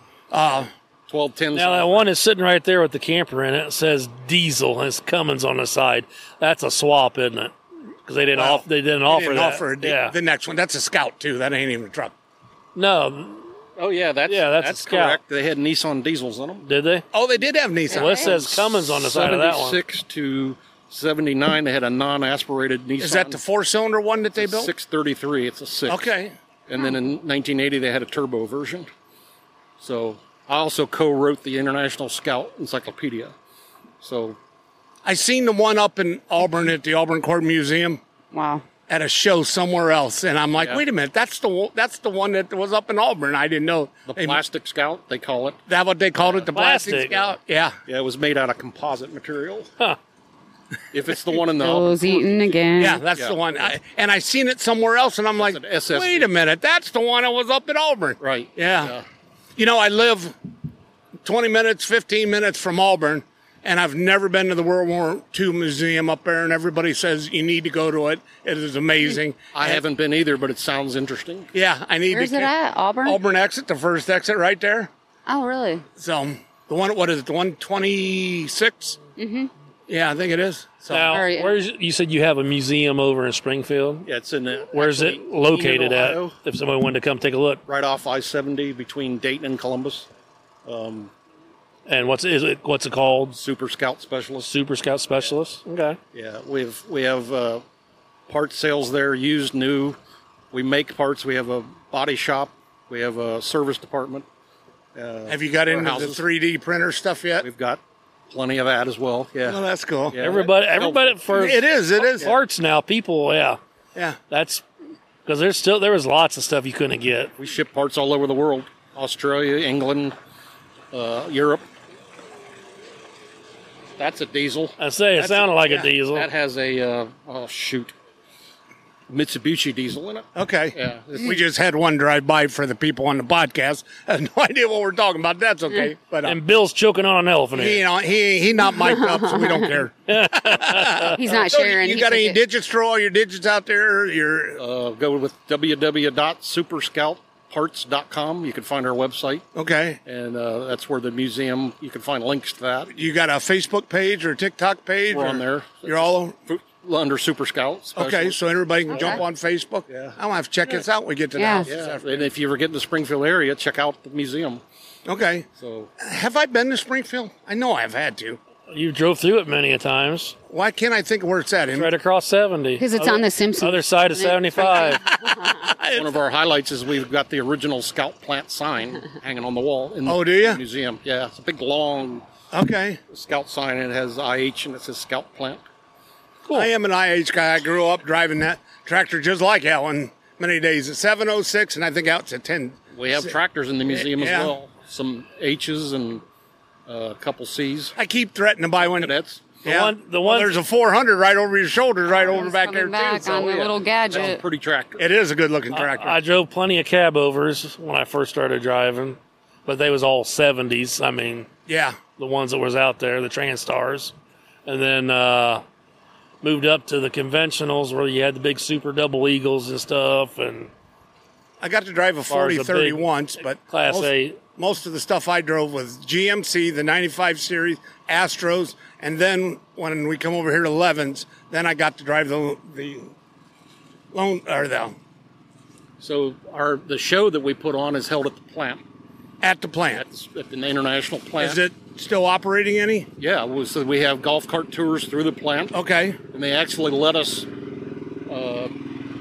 twelve ten. Now that one is sitting right there with the camper in it. It says diesel and it's Cummins on the side. That's a swap, isn't it? Because they didn't Well, off, they didn't They offer didn't that. offer the, yeah. the next one. That's a Scout, too. That ain't even a truck. No, Oh yeah, that's Yeah, that's a that's Scout. correct. They had Nissan diesels in them. did they? Oh, they did have Nissan. Well, it says Cummins on the side of that one. seventy-six to seventy-nine, they had a non-aspirated Nissan. Is that the four-cylinder one that they built? six thirty-three? It's a six. Okay. And then in nineteen eighty, they had a turbo version. So I also co-wrote the International Scout Encyclopedia. So I seen the one up in Auburn at the Auburn Court Museum Wow. at a show somewhere else, and I'm like, Yeah. wait a minute, that's the one- that's the one that was up in Auburn. I didn't know. the They- Plastic Scout, they call it. that what they called it, the plastic, Plastic. Scout. Yeah. Yeah, it was made out of composite material. Huh. If it's the one in the Bill's eating again. Yeah, that's Yeah. the one. I, and I seen it somewhere else, and I'm like, an S S V. wait a minute, that's the one that was up at Auburn. right, Yeah. You know, I live twenty minutes, fifteen minutes from Auburn, and I've never been to the World War Two Museum up there, and everybody says you need to go to it. It is amazing. I And- haven't been either, but it sounds interesting. Yeah, I need Where's to. it at? Auburn? Auburn exit, the first exit right there. Oh, really? So the one, what is it, the one twenty-six? Mm-hmm. Yeah, I think it is. So Now, Or, yeah. where's you said you have a museum over in Springfield? Yeah, it's in the. Where's actually, it located Enid, at? Ohio, If somebody wanted to come take a look, Right off I seventy between Dayton and Columbus. and what's is it? What's it called? Super Scout Specialist. Super Scout Specialist. Okay. Yeah, we have we have uh, parts sales there, used, new. We make parts. We have a body shop. We have a service department. have you got into the warehouses. three D printer stuff yet? We've got plenty of that as well. Oh, Yeah, that's cool. Yeah. Everybody, that- everybody for It is. It is. parts now. People, yeah, Yeah. that's because there's still there was lots of stuff you couldn't get. we ship parts all over the world: Australia, England, uh, Europe. That's a diesel. I say it That's sounded a- like yeah, a diesel. That has a uh, oh shoot, Mitsubishi diesel in it. Okay. Yeah, it's- We just had one drive by for the people on the podcast. I have no idea what we're talking about. That's okay. But uh, and Bill's choking on an elephant. he, Here. you know, he he not mic'd up, so we don't care. He's not So sharing. you He got took any it. digits? Throw all your digits out there. Your uh, go with w w w dot super scout parts dot com. You can find our website, okay. and uh, that's where the museum. You can find links to that. You got a Facebook page or TikTok page? We're or- on there. You're all Under Super Scout. okay. Specialist. So everybody can Okay. jump on Facebook. Yeah. I'm gonna have to check this out when we get to the Yeah. house. this Yeah, afternoon. and if you ever get in the Springfield area, check out the museum. Okay. So Have I been to Springfield? I know I've had to. You drove through it many a times. Why can't I think of where it's at? Right across seventy. 'Cause it's Other- on the Simpsons. Other side of seventy-five. one of our highlights is we've got the original Scout plant sign hanging on the wall in the Oh, do ya? museum. Yeah, it's a big long Okay. Scout sign, and it has I H and it says Scout plant. I am an I H guy. I grew up driving that tractor just like that one many days. At seven oh six, and I think out to ten. We have tractors in the museum Yeah. as well. Some H's and uh, a couple C's. I keep threatening to buy one. Cadets. The Yeah. one, the Well, one. there's a four hundred right over your shoulders, right over He's back coming there back too. on So the yeah. little gadget. Pretty tractor. It is a good looking tractor. I drove plenty of cab overs when I first started driving, but they was all seventies. I mean, yeah. the ones that was out there, the Transtars, and then uh, moved up to the conventionals where you had the big Super Double Eagles and stuff, and I got to drive a far as forty a thirty big once, but Class most, eight. most of the stuff I drove was G M C, the ninety-five series, Astros, and then when we come over here to Levens, then I got to drive the the lone or the So our the show that we put on is held at the plant, at the plant. at, at the international plant. Is it still operating any? Yeah, well, so we have golf cart tours through the plant, Okay. and they actually let us. Uh,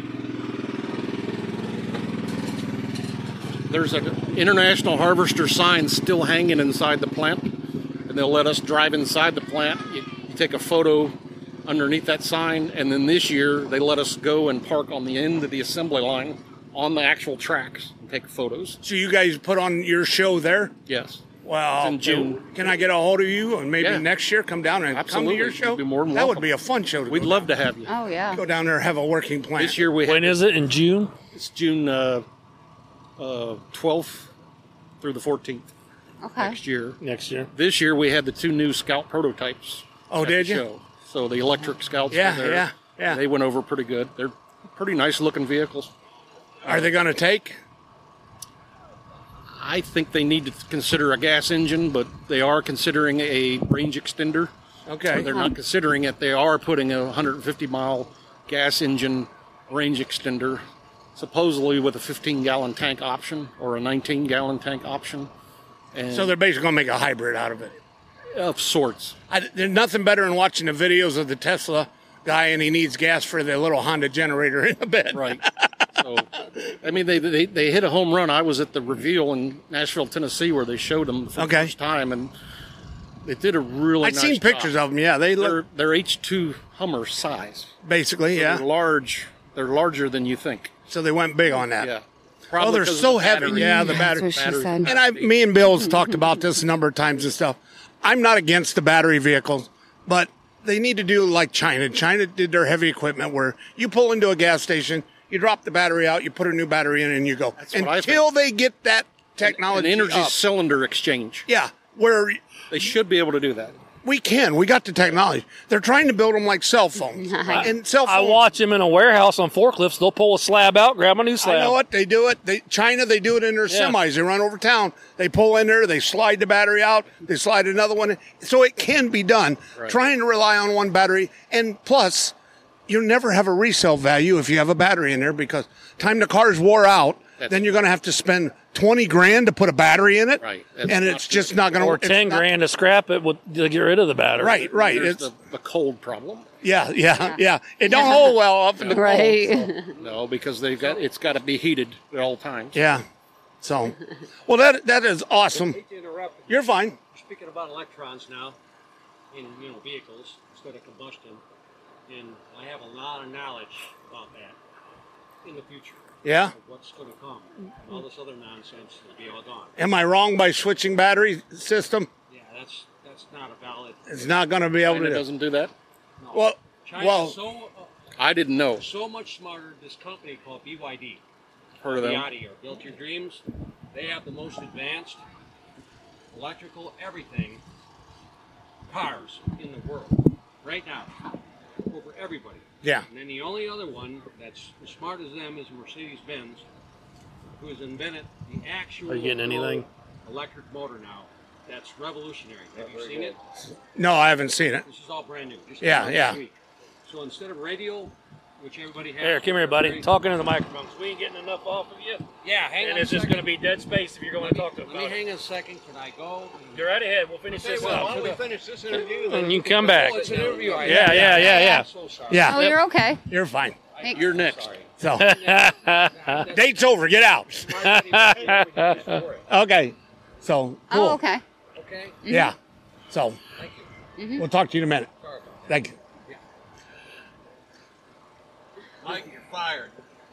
there's an international harvester sign still hanging inside the plant, and they'll let us drive inside the plant. You, you take a photo underneath that sign, and then this year they let us go and park on the end of the assembly line on the actual tracks and take photos. So you guys put on your show there? Yes. Well, It's in June. Can I get a hold of you and maybe Yeah. next year come down and Absolutely. come to your show? You'd be more than that would welcome. be a fun show to We'd go, love to have you. Oh, yeah. go down there and have a working plant. This year we When have is it? In June? it's June uh, uh, twelfth through the fourteenth Okay. next year. Next year. This year we had the two new Scout prototypes. Oh, at did the you? show. So the electric Scouts Yeah, were there. yeah, yeah. They went over pretty good. They're pretty nice looking vehicles. Are they going to take? I think they need to consider a gas engine, but they are considering a range extender. Okay. They're not considering it. They are putting a one hundred fifty mile gas engine range extender, supposedly with a fifteen gallon tank option or a nineteen gallon tank option. And So they're basically going to make a hybrid out of it. of sorts. I, there's nothing better than watching the videos of the Tesla guy, and he needs gas for the little Honda generator in the bed. Right. So, I mean, they, they they hit a home run. I was at the reveal in Nashville, Tennessee, where they showed them for Okay. the first time, and they did a really I've nice seen pictures job. of them. Yeah, they They're, look they're H two Hummer size. basically, So yeah. They're large. They're larger than you think. So they went big on that. Yeah. Oh, Probably they're 'cause of so the heavy. battery. Yeah, the That's battery. what she battery. said. And I, me and Bill's talked about this a number of times and stuff. I'm not against the battery vehicles, but they need to do like China. China did their heavy equipment where you pull into a gas station, you drop the battery out, you put a new battery in, and you go. what I Until think. they get that An technology energy up. cylinder exchange. Yeah, where They should be able to do that. we can. We got the technology. They're trying to build them like cell phones. and cell I phones. watch them in a warehouse on forklifts. They'll pull a slab out, grab a new slab. I know what they do it. They China they do it in their Yeah. semis. They run over town. They pull in there. They slide the battery out. They slide another one in. So it can be done. Right. Trying to rely on one battery, and plus, you'll never have a resale value if you have a battery in there because time the car's wore out, That's then you're going to have to spend twenty grand to put a battery in it, Right. That's and not it's just not going to or work. ten grand to scrap it with, to get rid of the battery. Right, right. There's It's the, the cold problem. yeah, yeah, yeah. It don't hold well up in the cold. Right. No, because they've got it's got to be heated at all times. Yeah. So, well, that that is awesome. hate to interrupt. You're fine. Speaking about electrons now in you know vehicles instead of combustion, and I have a lot of knowledge about that in the future. Yeah. Of what's going to come? And all this other nonsense will be all gone. Am I wrong by switching battery system? Yeah, that's that's not a valid. It's not going to be able China to do. doesn't do that. No. Well, China's well, so uh, I didn't know. so much smarter. This company called B Y D, Heard of them? Biotti or Built Your Dreams. They have the most advanced electrical everything cars in the world right now over everybody. yeah. And then the only other one that's as smart as them is Mercedes-Benz, who has invented the actual Are you getting anything? electric motor now. That's revolutionary. Have you seen it? No, I haven't seen it. This is all brand new. Just Yeah, came out yeah. this week. So instead of radio, which everybody has. Here, come here, buddy. Talking to the microphones. We ain't getting enough off of you. Yeah, hang And on it's a just second. going to be dead space if you're going to talk to Let me about it. hang a second. Can I go? You're right ahead. We'll finish this up. finish this interview? And you can come back. Oh, it's an interview. I- Yeah, yeah, yeah, yeah. I'm so sorry. Yeah. Oh, you're okay. You're fine. Thanks. You're next. So, date's over. Get out. Okay. So, cool. Oh, okay. Okay. Yeah. So, Thank you. we'll talk to you in a minute. Sorry about that. Thank you. Mike, you're fired.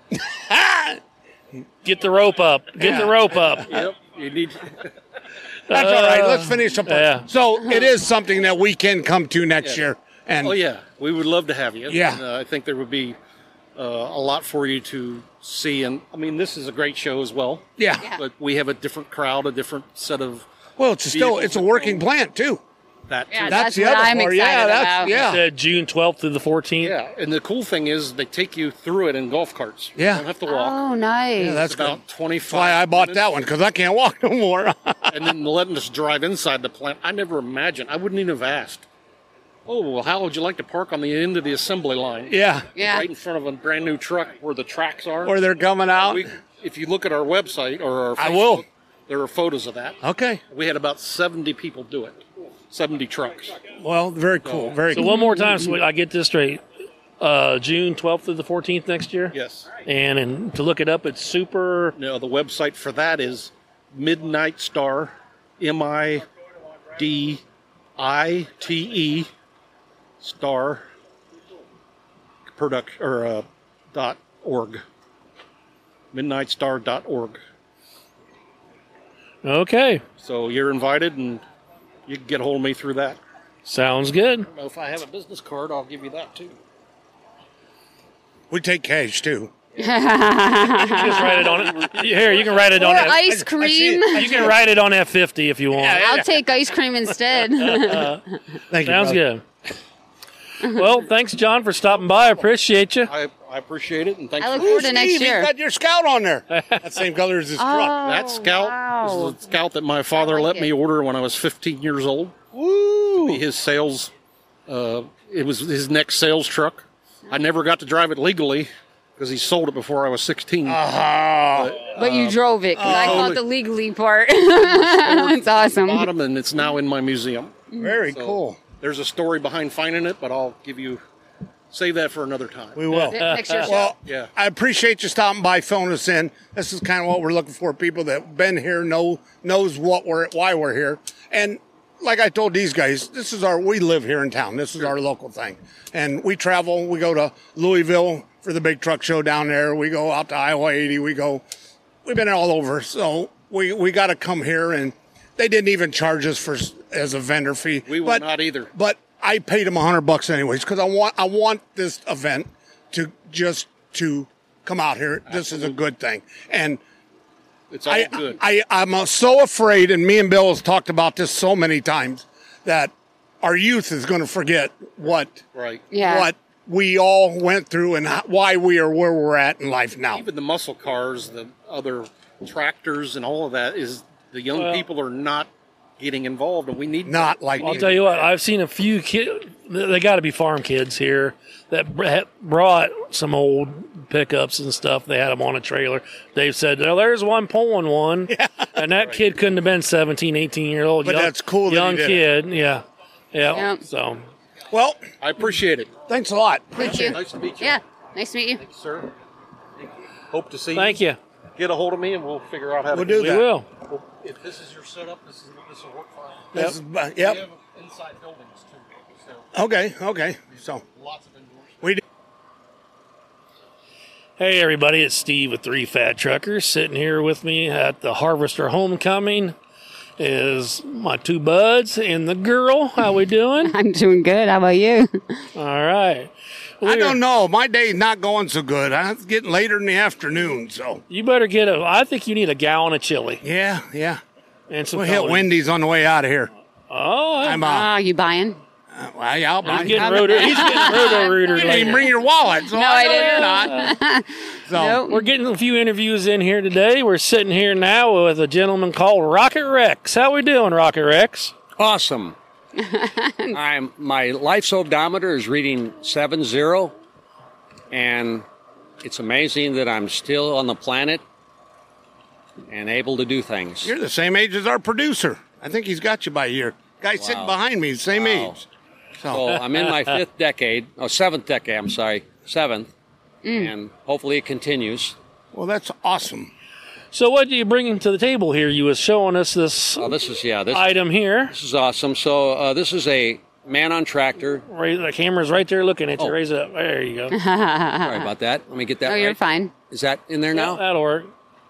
Get the rope up. Get the rope up. Yep. You need. That's all right. Let's finish up. yeah. So, it is something that we can come to next year. And Oh yeah, we would love to have you. Yeah. And, uh, I think there would be uh, a lot for you to see, and I mean, this is a great show as well. yeah. Yeah. But we have a different crowd, a different set of Well, it's still it's a working plant too. that. Yeah, too. that's, the what other I'm part. excited Yeah, that's- about. yeah. Said June twelfth through the fourteenth. Yeah, and the cool thing is they take you through it in golf carts. Yeah. You don't have to walk. Oh, nice. Yeah, that's It's good. about twenty-five. That's why I bought minutes. that one because I can't walk no more. And then letting us drive inside the plant. I never imagined. I wouldn't even have asked. Oh, well, how would you like to park on the end of the assembly line? yeah. Yeah. Right in front of a brand new truck where the tracks are. Or they're coming out. we, if you look at our website or our Facebook, I will. there are photos of that. Okay. We had about seventy people do it. seventy trucks. Well, very cool. Very So cool. one more time so I get this straight. Uh, June twelfth through the fourteenth next year? Yes. And, and to look it up, it's super. No, the website for that is Midnight Star, M I D I T E, Star, product, or uh, dot org. midnight star dot org. Okay. So you're invited, and you can get a hold of me through that. Sounds good. Now, if I have a business card, I'll give you that too. We take cash too. You can just write it on it. Here, you can write it Or on it. ice I see cream. it. You can write it on F fifty if you want. I'll take ice cream instead. Thank you. Sounds brother. good. Well, thanks, John, for stopping by. I appreciate you. I, I appreciate it, and thanks I look for forward to next Steve, year. you got your Scout on there. That same color as his truck. that Scout. wow. This is a Scout that my father I like let it. me order when I was fifteen years old. Woo! His sales, uh, it was his next sales truck. I never got to drive it legally because he sold it before I was sixteen. Ah. But you drove it, 'cause I caught totally. the legally part. It's awesome. Bottom, and it's now in my museum. Very So, cool. There's a story behind finding it, but I'll give you save that for another time. We will. Next year's show. Well, Yeah. I appreciate you stopping by, filling us in. This is kind of what we're looking for. People that been here know knows what we're why we're here. And like I told these guys, this is our we live here in town. This is our local thing. And we travel. We go to Louisville for the big truck show down there. We go out to Iowa eighty. We go. We've been all over. So we we got to come here, and they didn't even charge us for as a vendor fee. We will But- not either. But I paid them a hundred bucks anyways because I want I want this event to just to come out here. This is a good thing, and It's all I, good. I I'm uh, so afraid, and me and Bill has talked about this so many times that our youth is going to forget what right. Yeah. what we all went through and how, why we are where we're at in life now. Even the muscle cars, the other tractors, and all of that is the young Well- people are not getting involved, and we need Not like I'll tell you what, I've seen a few kids, they got to be farm kids here, that br- ha- brought some old pickups and stuff. They had them on a trailer. They've said, oh, there's one pulling one. And that kid couldn't have been seventeen, eighteen years old. But young, that's cool that he Young did kid, yeah. Yeah. Yep. So, Well, I appreciate it. thanks a lot. Thank you. Nice to meet you. Yeah. Nice to meet you. Sir. Hope to see thank you. Get a hold of me, and we'll figure out how We'll to do We that. will. If this is your setup, this is this will work fine. This is, uh, We yep. have inside buildings too, so Okay. Okay. So lots of indoors. we. Hey, everybody, it's Steve with Three Fat Truckers. Sitting here with me at the Harvester Homecoming is my two buds and the girl. How we doing? I'm doing good. How about you? All right. I We're- don't know. My day's not going so good. I- It's getting later in the afternoon, so You better get a, I think you need a gallon of chili yeah, yeah. and some We'll hit cologne. Wendy's on the way out of here. Oh, I'm uh, Oh, you buying? well, yeah, I'll buy. he's getting roto, he's getting roto rooter You didn't even later. bring your wallet, so No, I I know didn't. you're not. So Nope. We're getting a few interviews in here today. We're sitting here now with a gentleman called Rocket Rex. How we doing, Rocket Rex? Awesome. I'm my life's odometer is reading seven zero, and it's amazing that I'm still on the planet and able to do things. you're the same age as our producer. I think he's got you by a year. Guy sitting Wow. behind me, same Wow. age. So I'm in my fifth decade, oh seventh decade. I'm sorry, seventh, and hopefully it continues. Well, that's awesome. So what do you bring to the table here? You was showing us this Oh, this is yeah, this item here. this is awesome. So uh, this is a man on tractor. Right, the camera's right there looking at you. Oh. Raise it up. There you go. Sorry about that. Let me get that Oh, right. you're fine. Is that in there now? That'll work.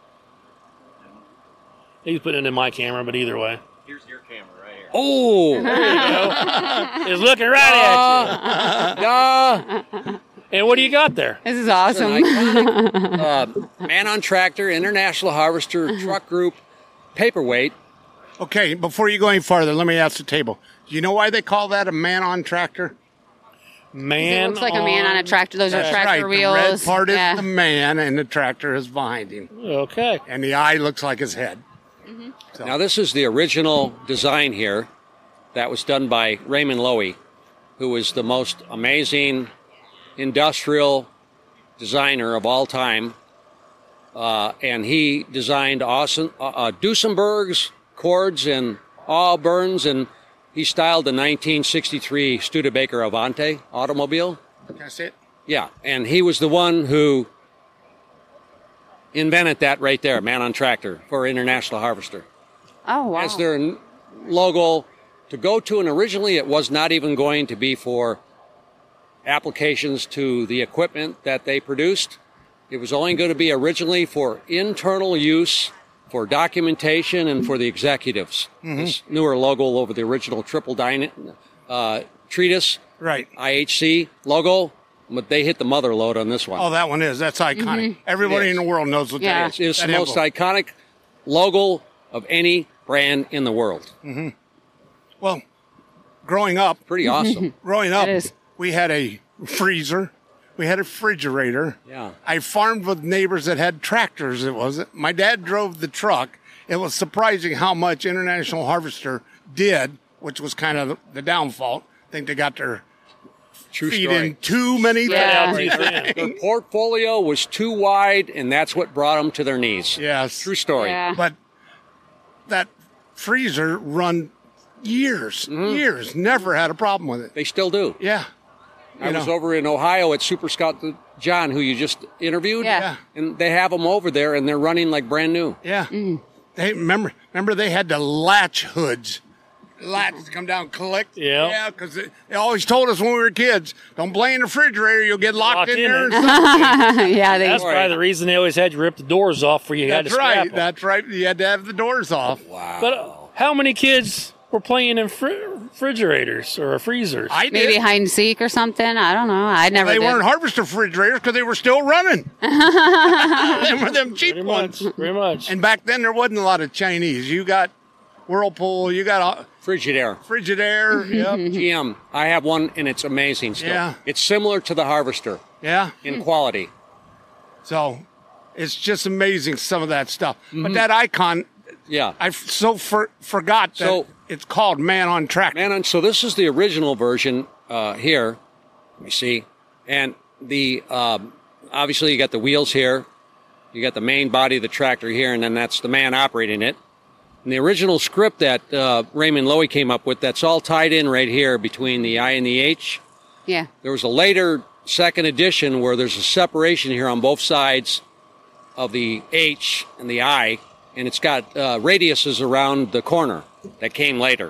He's putting it in my camera, but either way. Here's your camera right here. Oh, He's looking right at yeah. you. And what do you got there? This is awesome. Iconic, uh, man on tractor, International Harvester Truck Group, paperweight. Okay, before you go any farther, let me ask the table. Do you know why they call that a man on tractor? Man, It looks like a man on a tractor. Those are That's tractor right. wheels. The red part is yeah. the man, and the tractor is behind him, Okay. and the eye looks like his head. Now, this is the original design here that was done by Raymond Loewy, who was the most amazing industrial designer of all time. Uh, and he designed awesome uh, uh, Duesenbergs, Cords, and Auburns, and he styled the nineteen sixty-three Studebaker Avante automobile. Can I see it? Yeah, and he was the one who invented that right there, man on tractor, for International Harvester. Oh, wow. As their n- logo to go to, and originally it was not even going to be for applications to the equipment that they produced. It was only going to be originally for internal use, for documentation, and for the executives. This newer logo over the original triple dyna- uh, treatise, Right. I H C logo, but they hit the mother load on this one. Oh, that one is. That's iconic. Everybody It in the world knows what Yeah. that is. It's That the most emblem. iconic logo of any brand in the world. Well, growing up, Pretty awesome. growing up, It is. we had a freezer, we had a refrigerator. Yeah. I farmed with neighbors that had tractors. It wasn't. My dad drove the truck. It was surprising how much International Harvester did, which was kind of the downfall. I think they got their True feet story. in too many Yeah. things. Their portfolio was too wide, and that's what brought them to their knees. Yes. True story. Yeah. But that freezer run years, Mm-hmm. years, never had a problem with it. They still do. Yeah. I You was know. over in Ohio at Super Scout John, who you just interviewed. Yeah. Yeah. And they have them over there, and they're running like brand new. Yeah. Mm. They remember remember they had the latch hoods. Latch come down, collect. Yeah. Yeah, because they, they always told us when we were kids, don't play in the refrigerator, you'll get locked, Locked in, in there. it. And stuff. yeah, they That's probably the reason they always had you rip the doors off for you had to That's strap right. 'em. That's right. You had to have the doors off. Wow. But uh, how many kids were playing in fr- refrigerators or freezers? I did. maybe hide and seek or something. I don't know. I never They did. weren't Harvester refrigerators because they were still running. They were them cheap Pretty ones. much. Pretty much. And back then there wasn't a lot of Chinese. You got Whirlpool, you got uh, Frigidaire. Frigidaire. Yep. G M. I have one, and it's amazing still. Yeah. It's similar to the Harvester Yeah. in quality. So it's just amazing, some of that stuff. Mm-hmm. But that icon, Yeah. I f- so for, forgot that So- it's called Man on Tractor. Man, and so this is the original version uh, here. Let me see. And the um, obviously you got the wheels here. You got the main body of the tractor here, and then that's the man operating it. And the original script that uh, Raymond Loewy came up with, that's all tied in right here between the I and the H. Yeah. There was a later second edition where there's a separation here on both sides of the H and the I, and it's got uh, radiuses around the corner that came later.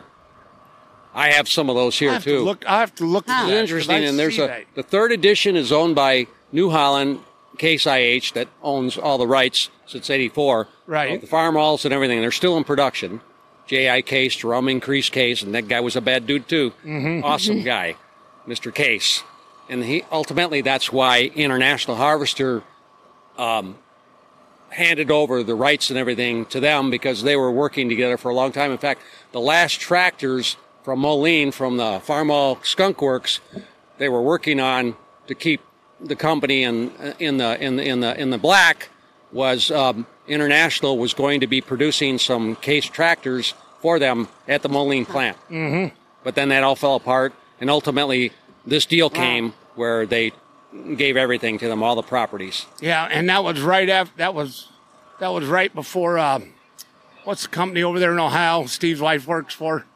I have some of those I here have too. to look. I have to look. at It's that, interesting, 'cause I and there's see a that. the third edition is owned by New Holland Case I H that owns all the rights since eighty-four. Right. Of the farmhalls and everything. They're still in production. J I Case, Jerome Increase Case, and that guy was a bad dude too. Mm-hmm. Awesome guy, Mister Case. And he ultimately that's why International Harvester um, handed over the rights and everything to them, because they were working together for a long time. In fact, the last tractors from Moline, from the Farmall Skunk Works, they were working on to keep the company in in the in the in the in the black was um, International was going to be producing some Case tractors for them at the Moline plant. Mm-hmm. But then that all fell apart, and ultimately this deal came where they gave everything to them, all the properties. Yeah, and that was right after. That was that was right before. Uh, what's the company over there in Ohio? Steve's wife works for.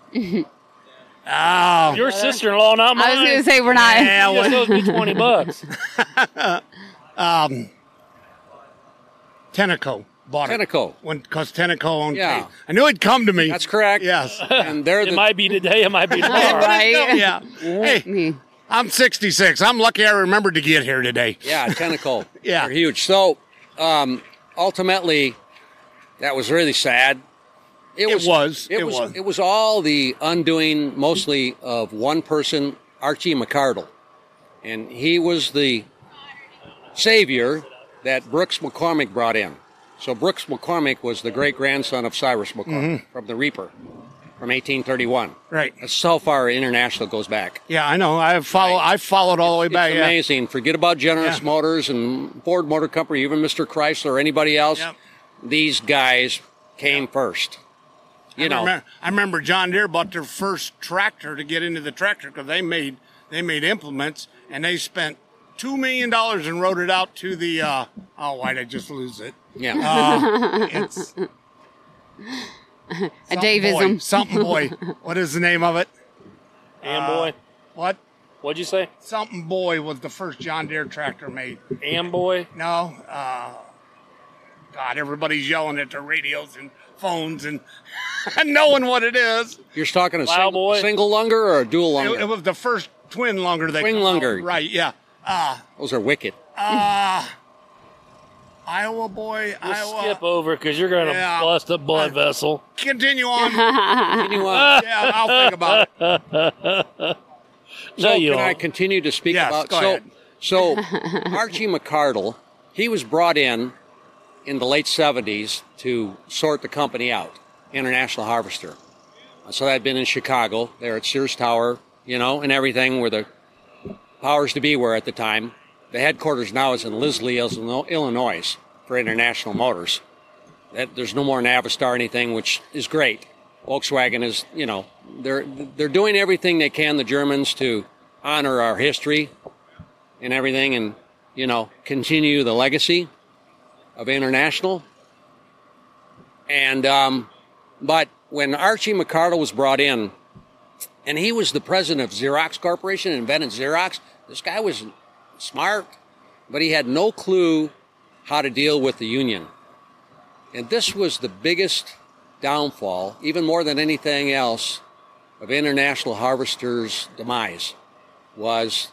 Oh, Your sister-in-law, not mine. I was going to say we're not. yeah, Just well, owes me twenty bucks. Tenneco bought it. Tenneco. When because Tenneco owned. Yeah. Case. I knew he'd come to me. That's correct. Yes. And they're It the might be today, it might be tomorrow. Right. Yeah. Hey, I'm sixty-six. I'm lucky I remembered to get here today. yeah, Tenneco. Yeah. They're huge. So um, ultimately, that was really sad. It was. It, It was. was. It was all the undoing, mostly of one person, Archie McCardle, and he was the savior that Brooks McCormick brought in. So Brooks McCormick was the great grandson of Cyrus McCormick from the Reaper, from eighteen thirty-one. Right. That's how far International goes back. Yeah, I know. I follow. I followed all the way It's back. Yeah. amazing. Forget about Generous Yeah. Motors and Ford Motor Company, even Mister Chrysler or anybody else. Yep. These guys came first. You I know, remember, I remember John Deere bought their first tractor to get into the tractor because they made they made implements and they spent two million dollars and wrote it out to the. Uh, oh, why'd I just lose it? yeah. Uh, it's A something boy, Davism. something boy. What is the name of it? Amboy. What? What'd you say? Something boy was the first John Deere tractor made. Amboy? No. Uh, God, everybody's yelling at their radios and phones and knowing what it is. You're talking a Wow, single, boy. single lunger or a dual lunger? It, it was the first twin lunger they Twin come lunger. out. Right, yeah. Uh, Those are wicked. uh, Iowa boy, Just Iowa. skip over because you're going to Yeah. bust a blood vessel. Continue on. Continue on. Yeah, I'll think about it. No, So you can I won't. continue to speak Yes, about go so ahead. so Archie McCardle, he was brought in in the late seventies to sort the company out, International Harvester. So I'd been in Chicago, there at Sears Tower, you know, and everything where the powers to be were at the time. The headquarters now is in Lisley, Illinois, for International Motors. That, there's no more Navistar or anything, which is great. Volkswagen is, you know, they're they're doing everything they can, the Germans, to honor our history and everything, and you know, continue the legacy of International. And um, but when Archie McCardle was brought in, and he was the president of Xerox Corporation, invented Xerox. This guy was smart, but he had no clue how to deal with the union. And this was the biggest downfall, even more than anything else, of International Harvester's demise, was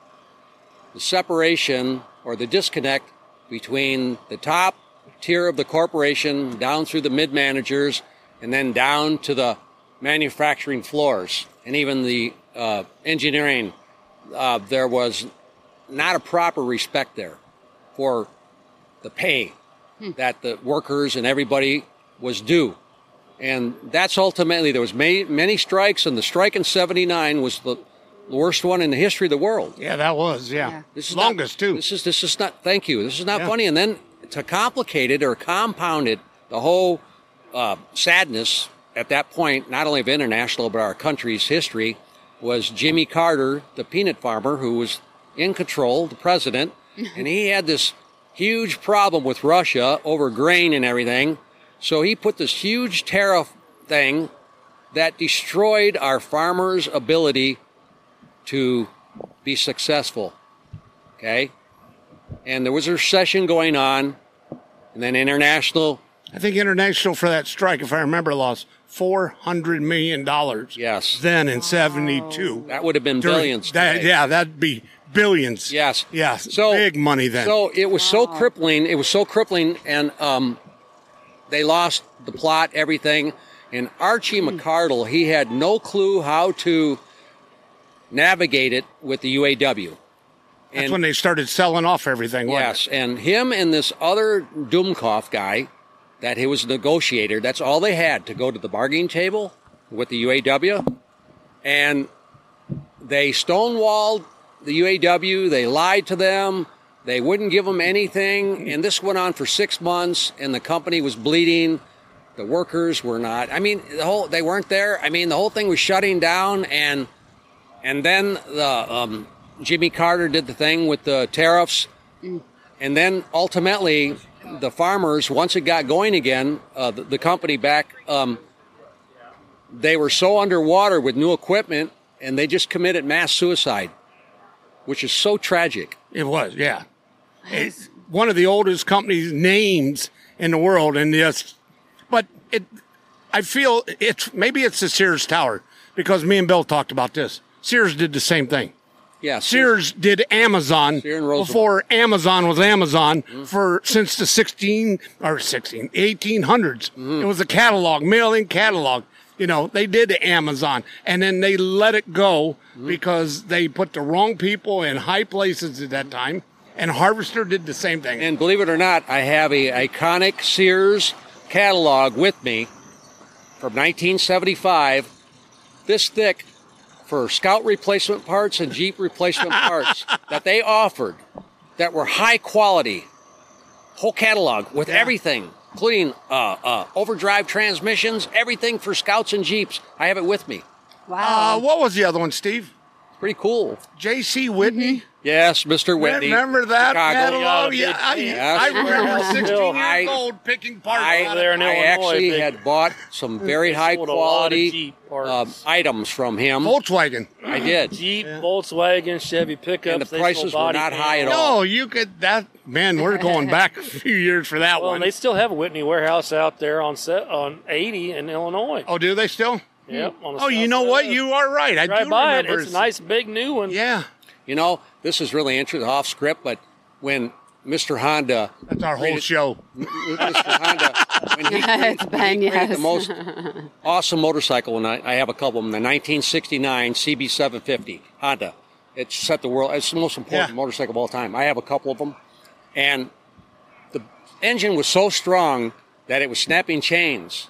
the separation or the disconnect between the top tier of the corporation down through the mid-managers and then down to the manufacturing floors and even the uh, engineering. Uh, there was not a proper respect there for the pay hmm. that the workers and everybody was due. And that's ultimately, there was many, many strikes, and the strike in seventy-nine was the worst one in the history of the world. Yeah, that was, yeah. yeah. This is longest, not, too. This is, this is not, thank you, this is not yeah. funny. And then to complicate it or compound it, the whole uh, sadness at that point, not only of International, but our country's history, was Jimmy Carter, the peanut farmer, who was in control, the president, and he had this huge problem with Russia over grain and everything. So he put this huge tariff thing that destroyed our farmers' ability to be successful. Okay? And there was a recession going on, and then International. I think International for that strike, if I remember, lost four hundred million dollars. Yes. Then in seventy-two. That would have been During, billions. That, yeah, that'd be billions. Yes. Yes. So, big money then. So it was wow. so crippling. It was so crippling, and um, they lost the plot, everything. And Archie McCardle, he had no clue how to navigate it with the U A W. That's and, when they started selling off everything. Yes, and him and this other Dumkopf guy, that he was a negotiator, that's all they had to go to the bargaining table with the U A W. And they stonewalled the U A W. They lied to them. They wouldn't give them anything. And this went on for six months, and the company was bleeding. The workers were not. I mean, the whole they weren't there. I mean, the whole thing was shutting down. And and then the um, Jimmy Carter did the thing with the tariffs. And then ultimately, the farmers, once it got going again, uh, the, the company back, um, they were so underwater with new equipment, and they just committed mass suicide, which is so tragic. It was, yeah. It's one of the oldest companies' names in the world, and yes, but it, I feel it's maybe it's the Sears Tower, because me and Bill talked about this. Sears did the same thing. Yeah, Sears, Sears did Amazon before Amazon was Amazon mm-hmm. for since the sixteen or sixteen eighteen hundreds. Mm-hmm. It was a catalog, mailing catalog. You know, they did Amazon, and then they let it go mm-hmm. because they put the wrong people in high places at that time. And Harvester did the same thing. And believe it or not, I have a iconic Sears catalog with me from nineteen seventy-five, this thick, for Scout replacement parts and Jeep replacement parts that they offered that were high quality. Whole catalog with yeah. everything, including uh, uh, overdrive transmissions, everything for Scouts and Jeeps. I have it with me. Wow. Uh, what was the other one, Steve? Pretty cool. J C Whitney? Mm-hmm. Yes, Mister Whitney. Remember that Chicago. catalog? Yeah, I, yes. I remember sixteen I, years old picking parts I, out there in I Illinois, actually they, had bought some very high quality uh, items from him. Volkswagen. I did. Jeep, yeah. Volkswagen, Chevy pickups. And the prices were not hay high at No, all. you could, that, man, we're going back a few years for that well, one. They still have a Whitney warehouse out there on set, on eighty in Illinois. Oh, do they still? Yep. Oh, you know what? You are right. I right do by remember. It. It's a nice big new one. Yeah. You know, this is really interesting, off script, but when Mister Honda... That's our whole show. Mister Honda, when he, yes, created, Ben, when he created yes. the most awesome motorcycle, and I, I have a couple of them, the nineteen sixty-nine C B seven fifty Honda. It set the world, it's the most important yeah. motorcycle of all time. I have a couple of them. And the engine was so strong that it was snapping chains.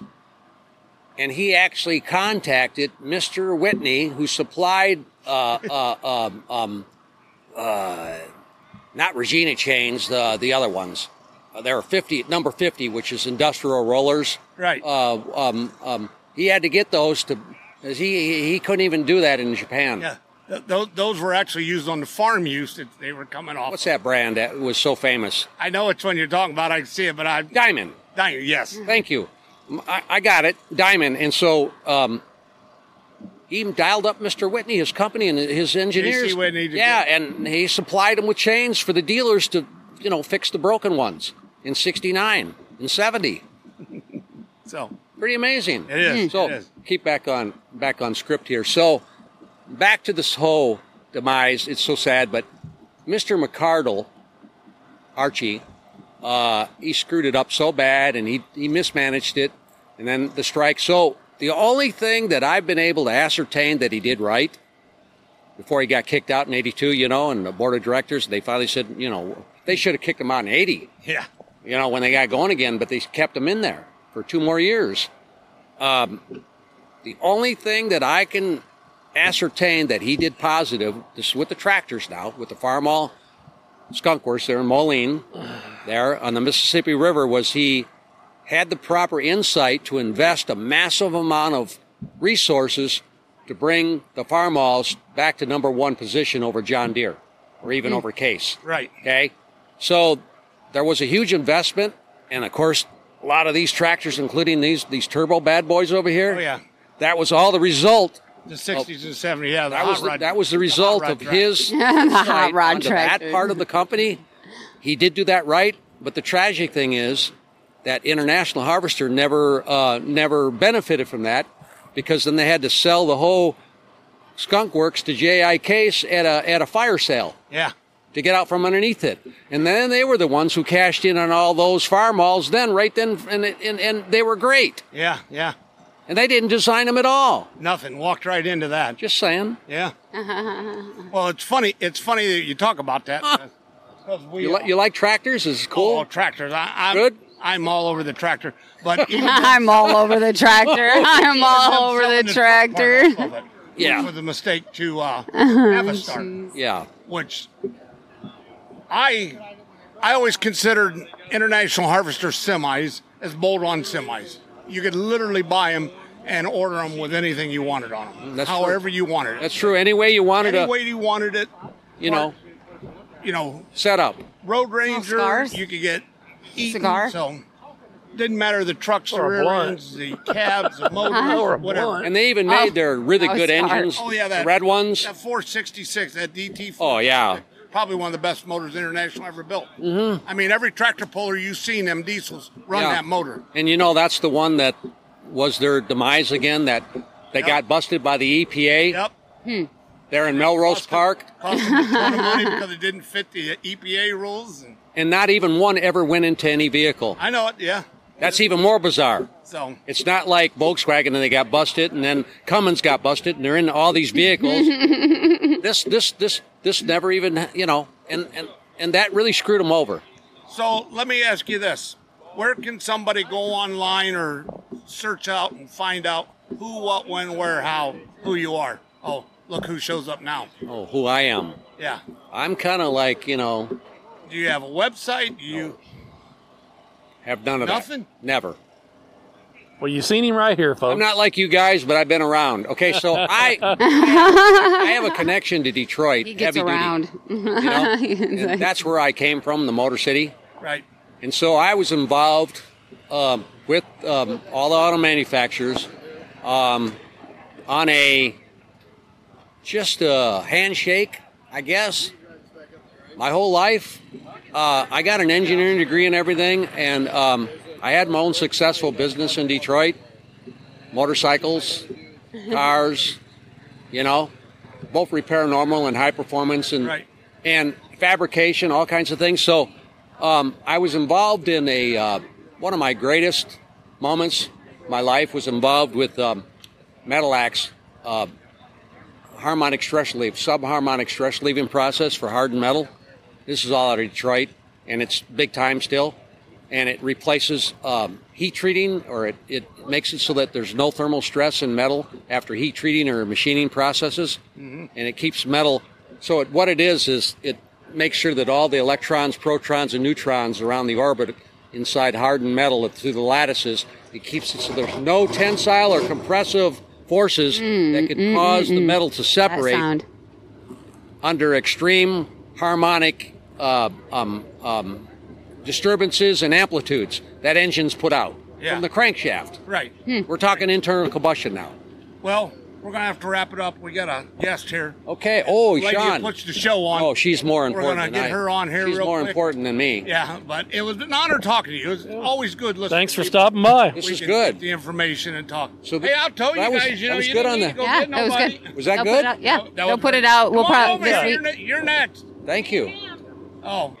And he actually contacted Mister Whitney, who supplied uh, uh, um, um, uh, not Regina chains, the the other ones. Uh, there are fifty, number fifty, which is industrial rollers. Right. Uh, um, um, he had to get those to, cause he he couldn't even do that in Japan. Yeah. Th- those, those were actually used on the farm use that they were coming off. What's that brand that was so famous? I know which one you're talking about. I can see it, but I. Diamond. Diamond, yes. Thank you. I, I got it. Diamond. And so um, he even dialed up Mister Whitney, his company, and his engineers. J C Whitney to yeah, get- and he supplied them with chains for the dealers to, you know, fix the broken ones in sixty-nine and seventy. So Pretty amazing. it is. So It is. keep back on back on script here. So back to this whole demise. It's so sad, but Mister McCardle, Archie, uh, he screwed it up so bad, and he he mismanaged it, and then the strike. So the only thing that I've been able to ascertain that he did right before he got kicked out in eighty-two, you know, and the board of directors, they finally said, you know, they should have kicked him out in eighty. Yeah. You know, when they got going again, but they kept him in there for two more years. Um, the only thing that I can ascertain that he did positive, this is with the tractors now, with the Farmall Skunk Works there in Moline, there on the Mississippi River, was he had the proper insight to invest a massive amount of resources to bring the Farmalls back to number one position over John Deere, or even Mm. over Case. Right. Okay? So there was a huge investment, and of course, a lot of these tractors, including these these turbo bad boys over here, Oh, yeah. that was all the result. The sixties and seventies, yeah. The That hot was the, rod, that was the hot result rod of tractor. his The hot insight rod onto tractor. that part of the company. He did do that right, but the tragic thing is that International Harvester never uh, never benefited from that, because then they had to sell the whole Skunk Works to J I Case at a at a fire sale Yeah. to get out from underneath it. And then they were the ones who cashed in on all those Farmalls then, right then, and, and, and they were great. Yeah. Yeah. And they didn't design them at all. Nothing. Walked right into that. Just saying. Yeah. Well, it's funny. It's funny that you talk about that. Huh. 'Cause we You, li- you like tractors? Is it cool? Oh, tractors. I, I'm, Good? I'm all over the tractor. But even I'm all over the tractor. I'm all over the tractor. Yeah. It was a mistake to uh, have a start, Yeah. which I I always considered International Harvester semis as bolt-on semis. You could literally buy them and order them with anything you wanted on them, That's however true. you wanted it. That's true. Any way you wanted Any to, way you wanted it, you know, you know, set up. Road Ranger, cigars? you could get Eaton, Cigar? so didn't matter the trucks, the Or a rear blunt. ends, the cabs, the motors, Or a whatever. blunt. And they even made Oh, their really I was good smart. engines. Oh yeah, that the red ones. that four sixty-six, that D T. Oh, yeah. probably one of the best motors International ever built. Mm-hmm. I mean, every tractor puller you've seen, them diesels run Yeah. that motor. And you know, that's the one that was their demise again, that they Yep. got busted by the E P A Yep. there in Melrose Cost them- Park. Cost them a ton of money because it didn't fit the E P A rules. And And not even one ever went into any vehicle. I know it. Yeah. That's even more bizarre. So It's not like Volkswagen and they got busted, and then Cummins got busted, and they're in all these vehicles. this, this, this, this never even, you know, and and and that really screwed them over. So let me ask you this. Where can somebody go online or search out and find out who, what, when, where, how, who you are? Oh, look who shows up now. Oh, who I am. Yeah. I'm kind of like, you know, Do you have a website? Do you? have none of Nothing? that. Never. Well, you seen him right here, folks. I'm not like you guys, but I've been around. Okay, so I I have a connection to Detroit. He gets heavy around. Duty, you know? And that's where I came from, the Motor City. Right. And so I was involved um, with um, all the auto manufacturers um, on a just a handshake, I guess, my whole life. Uh, I got an engineering degree and everything, and um, I had my own successful business in Detroit, motorcycles, cars, you know, both repair normal and high performance and Right. and fabrication, all kinds of things. So um, I was involved in a uh, one of my greatest moments. My life was involved with um, Metal Axe uh, harmonic stress leave, subharmonic stress leaving process for hardened metal. This is all out of Detroit, and it's big time still. And it replaces um, heat treating, or it, it makes it so that there's no thermal stress in metal after heat treating or machining processes. Mm-hmm. And it keeps metal So it, what it is is it makes sure that all the electrons, protons, and neutrons around the orbit inside hardened metal through the lattices, it keeps it so there's no tensile or compressive forces mm, that could mm, cause mm, the metal to separate under extreme harmonic uh, um, um, disturbances and amplitudes that engines put out yeah. from the crankshaft. Right. Hmm. We're talking internal combustion now. Well, we're going to have to wrap it up. We got a guest here. Okay. Oh, Lady Sean. Who puts the show on. Oh, she's more important. We're going to get I, her on here She's real more quick. important than me. Yeah, but it was an honor talking to you. It was always good listening. Thanks to for people. stopping by. This we is can good. Get the information and talk. So the, hey, I told you was, guys, you know, was you good didn't on need the, to go Yeah, get that was nobody. good. Was that They'll good? Put it out, yeah, No, that they'll was put good. it out. We'll Come on probably over this here. week. You're, you're next. Thank you. Oh.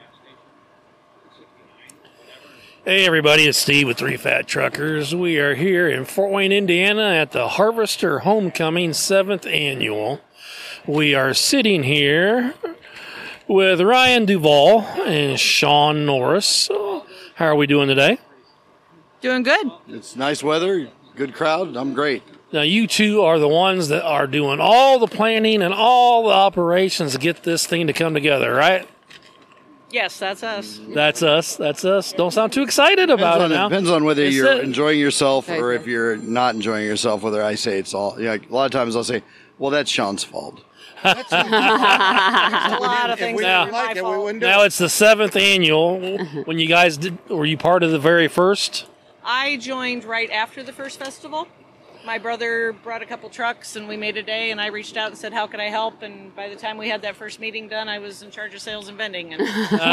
Hey everybody, it's Steve with Three Fat Truckers. We are here in Fort Wayne, Indiana at the Harvester Homecoming seventh Annual. We are sitting here with Ryan Duvall and Sean Norris. How are we doing today? Doing good. It's nice weather, good crowd. I'm great. Now you two are the ones that are doing all the planning and all the operations to get this thing to come together, right? Yes, that's us. That's us. That's us. Don't sound too excited about depends it on, now. Depends on whether It's you're it. enjoying yourself or if you're not enjoying yourself, whether I say it's all. Yeah, a lot of times I'll say, well, that's Sean's fault. That's a lot of things. Now, that are my like it, we fault. wouldn't do now it. it's the seventh annual. When you guys did, were you part of the very first? I joined right after the first festival. My brother brought a couple trucks and we made a day, and I reached out and said, how could I help? And by the time we had that first meeting done, I was in charge of sales and vending. And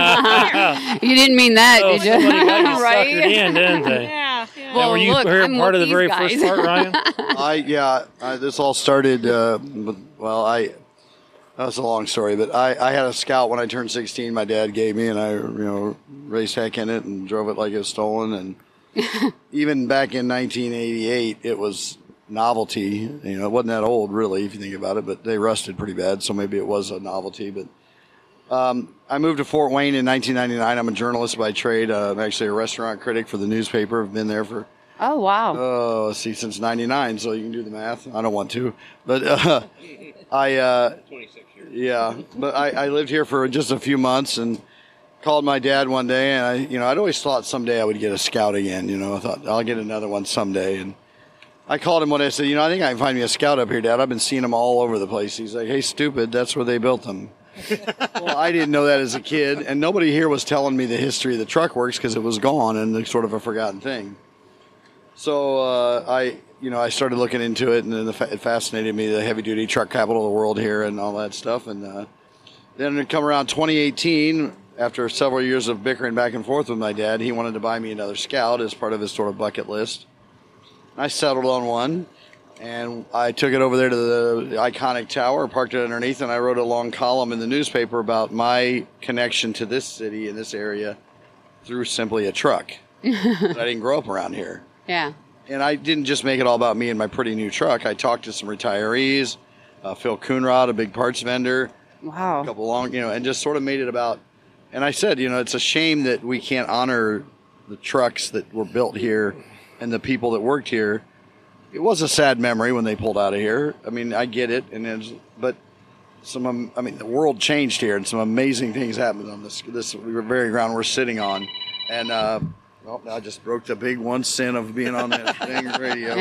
You didn't mean that, Oh, did you? somebody got you Right? suckered in, didn't they? yeah, yeah. Now, Well, were you look, here I'm part of with the very these first guys. part, Ryan? I yeah, I, this all started. Uh, with, well, I that's a long story, but I, I had a Scout when I turned sixteen. My dad gave me, and I you know raced heck in it and drove it like it was stolen. And even back in nineteen eighty-eight, it was novelty. You know, it wasn't that old really, if you think about it, but they rusted pretty bad, so maybe it was a novelty. But um, I moved to Fort Wayne in nineteen ninety-nine. I'm a journalist by trade. Uh, I'm actually a restaurant critic for the newspaper. I've been there for Oh, wow. oh, let's see, since ninety-nine, so you can do the math. I don't want to, but uh, I uh, twenty-six years. yeah, but I, I lived here for just a few months and called my dad one day, and I, you know, I'd always thought someday I would get a Scout again. You know, I thought I'll get another one someday, and I called him one day. I said, you know, I think I can find me a Scout up here, Dad. I've been seeing them all over the place. He's like, hey, stupid, that's where they built them. Well, I didn't know that as a kid, and nobody here was telling me the history of the truck works because it was gone and it's sort of a forgotten thing. So uh, I, you know, I started looking into it, and then the, it fascinated me, the heavy-duty truck capital of the world here and all that stuff. And uh, then it come around twenty eighteen, after several years of bickering back and forth with my dad, he wanted to buy me another Scout as part of his sort of bucket list. I settled on one, and I took it over there to the iconic tower, parked it underneath, and I wrote a long column in the newspaper about my connection to this city and this area through simply a truck. I didn't grow up around here. Yeah. And I didn't just make it all about me and my pretty new truck. I talked to some retirees, uh, Phil Coonrod, a big parts vendor, Wow. a couple long, you know, and just sort of made it about. And I said, you know, it's a shame that we can't honor the trucks that were built here and the people that worked here. It was a sad memory when they pulled out of here. I mean, I get it, and it's, but some, um, I mean, the world changed here, and some amazing things happened on this this very ground we're sitting on, and. Uh, Oh, I just broke the big one cent of being on that dang radio.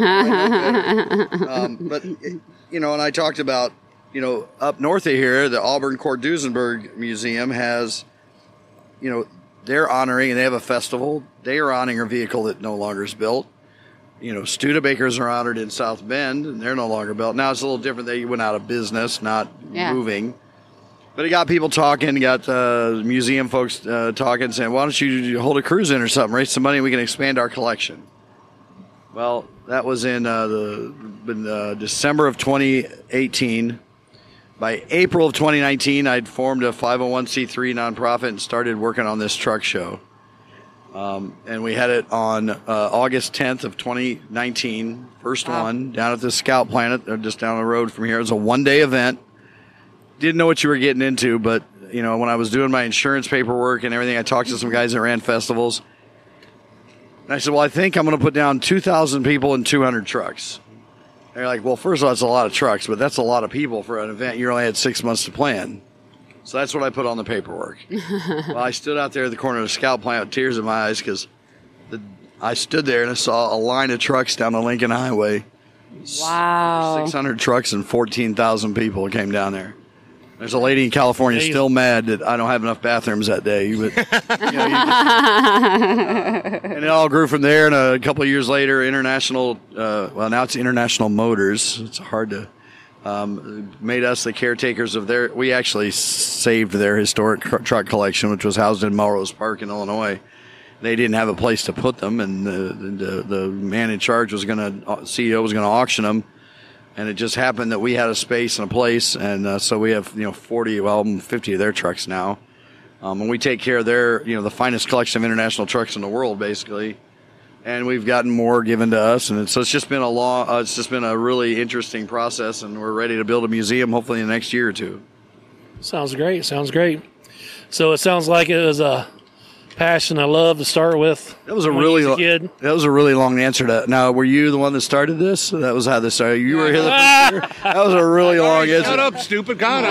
um, but, you know, and I talked about, you know, up north of here, the Auburn Court Duesenberg Museum has, you know, they're honoring, and they have a festival. They are honoring a vehicle that no longer is built. You know, Studebakers are honored in South Bend, and they're no longer built. Now it's a little different. They went out of business, not Yeah. moving. But it got people talking, got uh, museum folks uh, talking, saying, why don't you hold a cruise in or something, raise some money, we can expand our collection. Well, that was in, uh, the, in uh, December of twenty eighteen. By April of twenty nineteen, I'd formed a five oh one c three nonprofit and started working on this truck show. Um, and we had it on uh, August tenth of twenty nineteen, first Wow. one, down at the Scout Planet, uh, just down the road from here. It was a one-day event. Didn't know what you were getting into, but, you know, when I was doing my insurance paperwork and everything, I talked to some guys that ran festivals. And I said, well, I think I'm going to put down two thousand people and two hundred trucks. They're like, well, first of all, it's a lot of trucks, but that's a lot of people for an event you only had six months to plan. So that's what I put on the paperwork. Well, I stood out there at the corner of the Scout plant with tears in my eyes because I stood there and I saw a line of trucks down the Lincoln Highway. Wow. six hundred trucks and fourteen thousand people came down there. There's a lady in California still mad that I don't have enough bathrooms that day. But, you know, you just, and it all grew from there. And a couple of years later, International, uh, well, now it's International Motors. It's hard to, um, made us the caretakers of their, we actually saved their historic tr- truck collection, which was housed in Melrose Park in Illinois. They didn't have a place to put them, and the, the, the man in charge was going to, C E O was going to auction them. And it just happened that we had a space and a place, and uh, so we have, you know, forty, well, fifty of their trucks now. Um, and we take care of their, you know, the finest collection of international trucks in the world, basically. And we've gotten more given to us, and it's, so it's just been a long, uh, it's just been a really interesting process, and we're ready to build a museum hopefully in the next year or two. Sounds great. Sounds great. So it sounds like it was a passion I love to start with. That was a really a kid. That was a really long answer to that. Now, were you the one that started this? That was how this started. You were here the first year? That was a really long answer. Shut up, stupid Connor.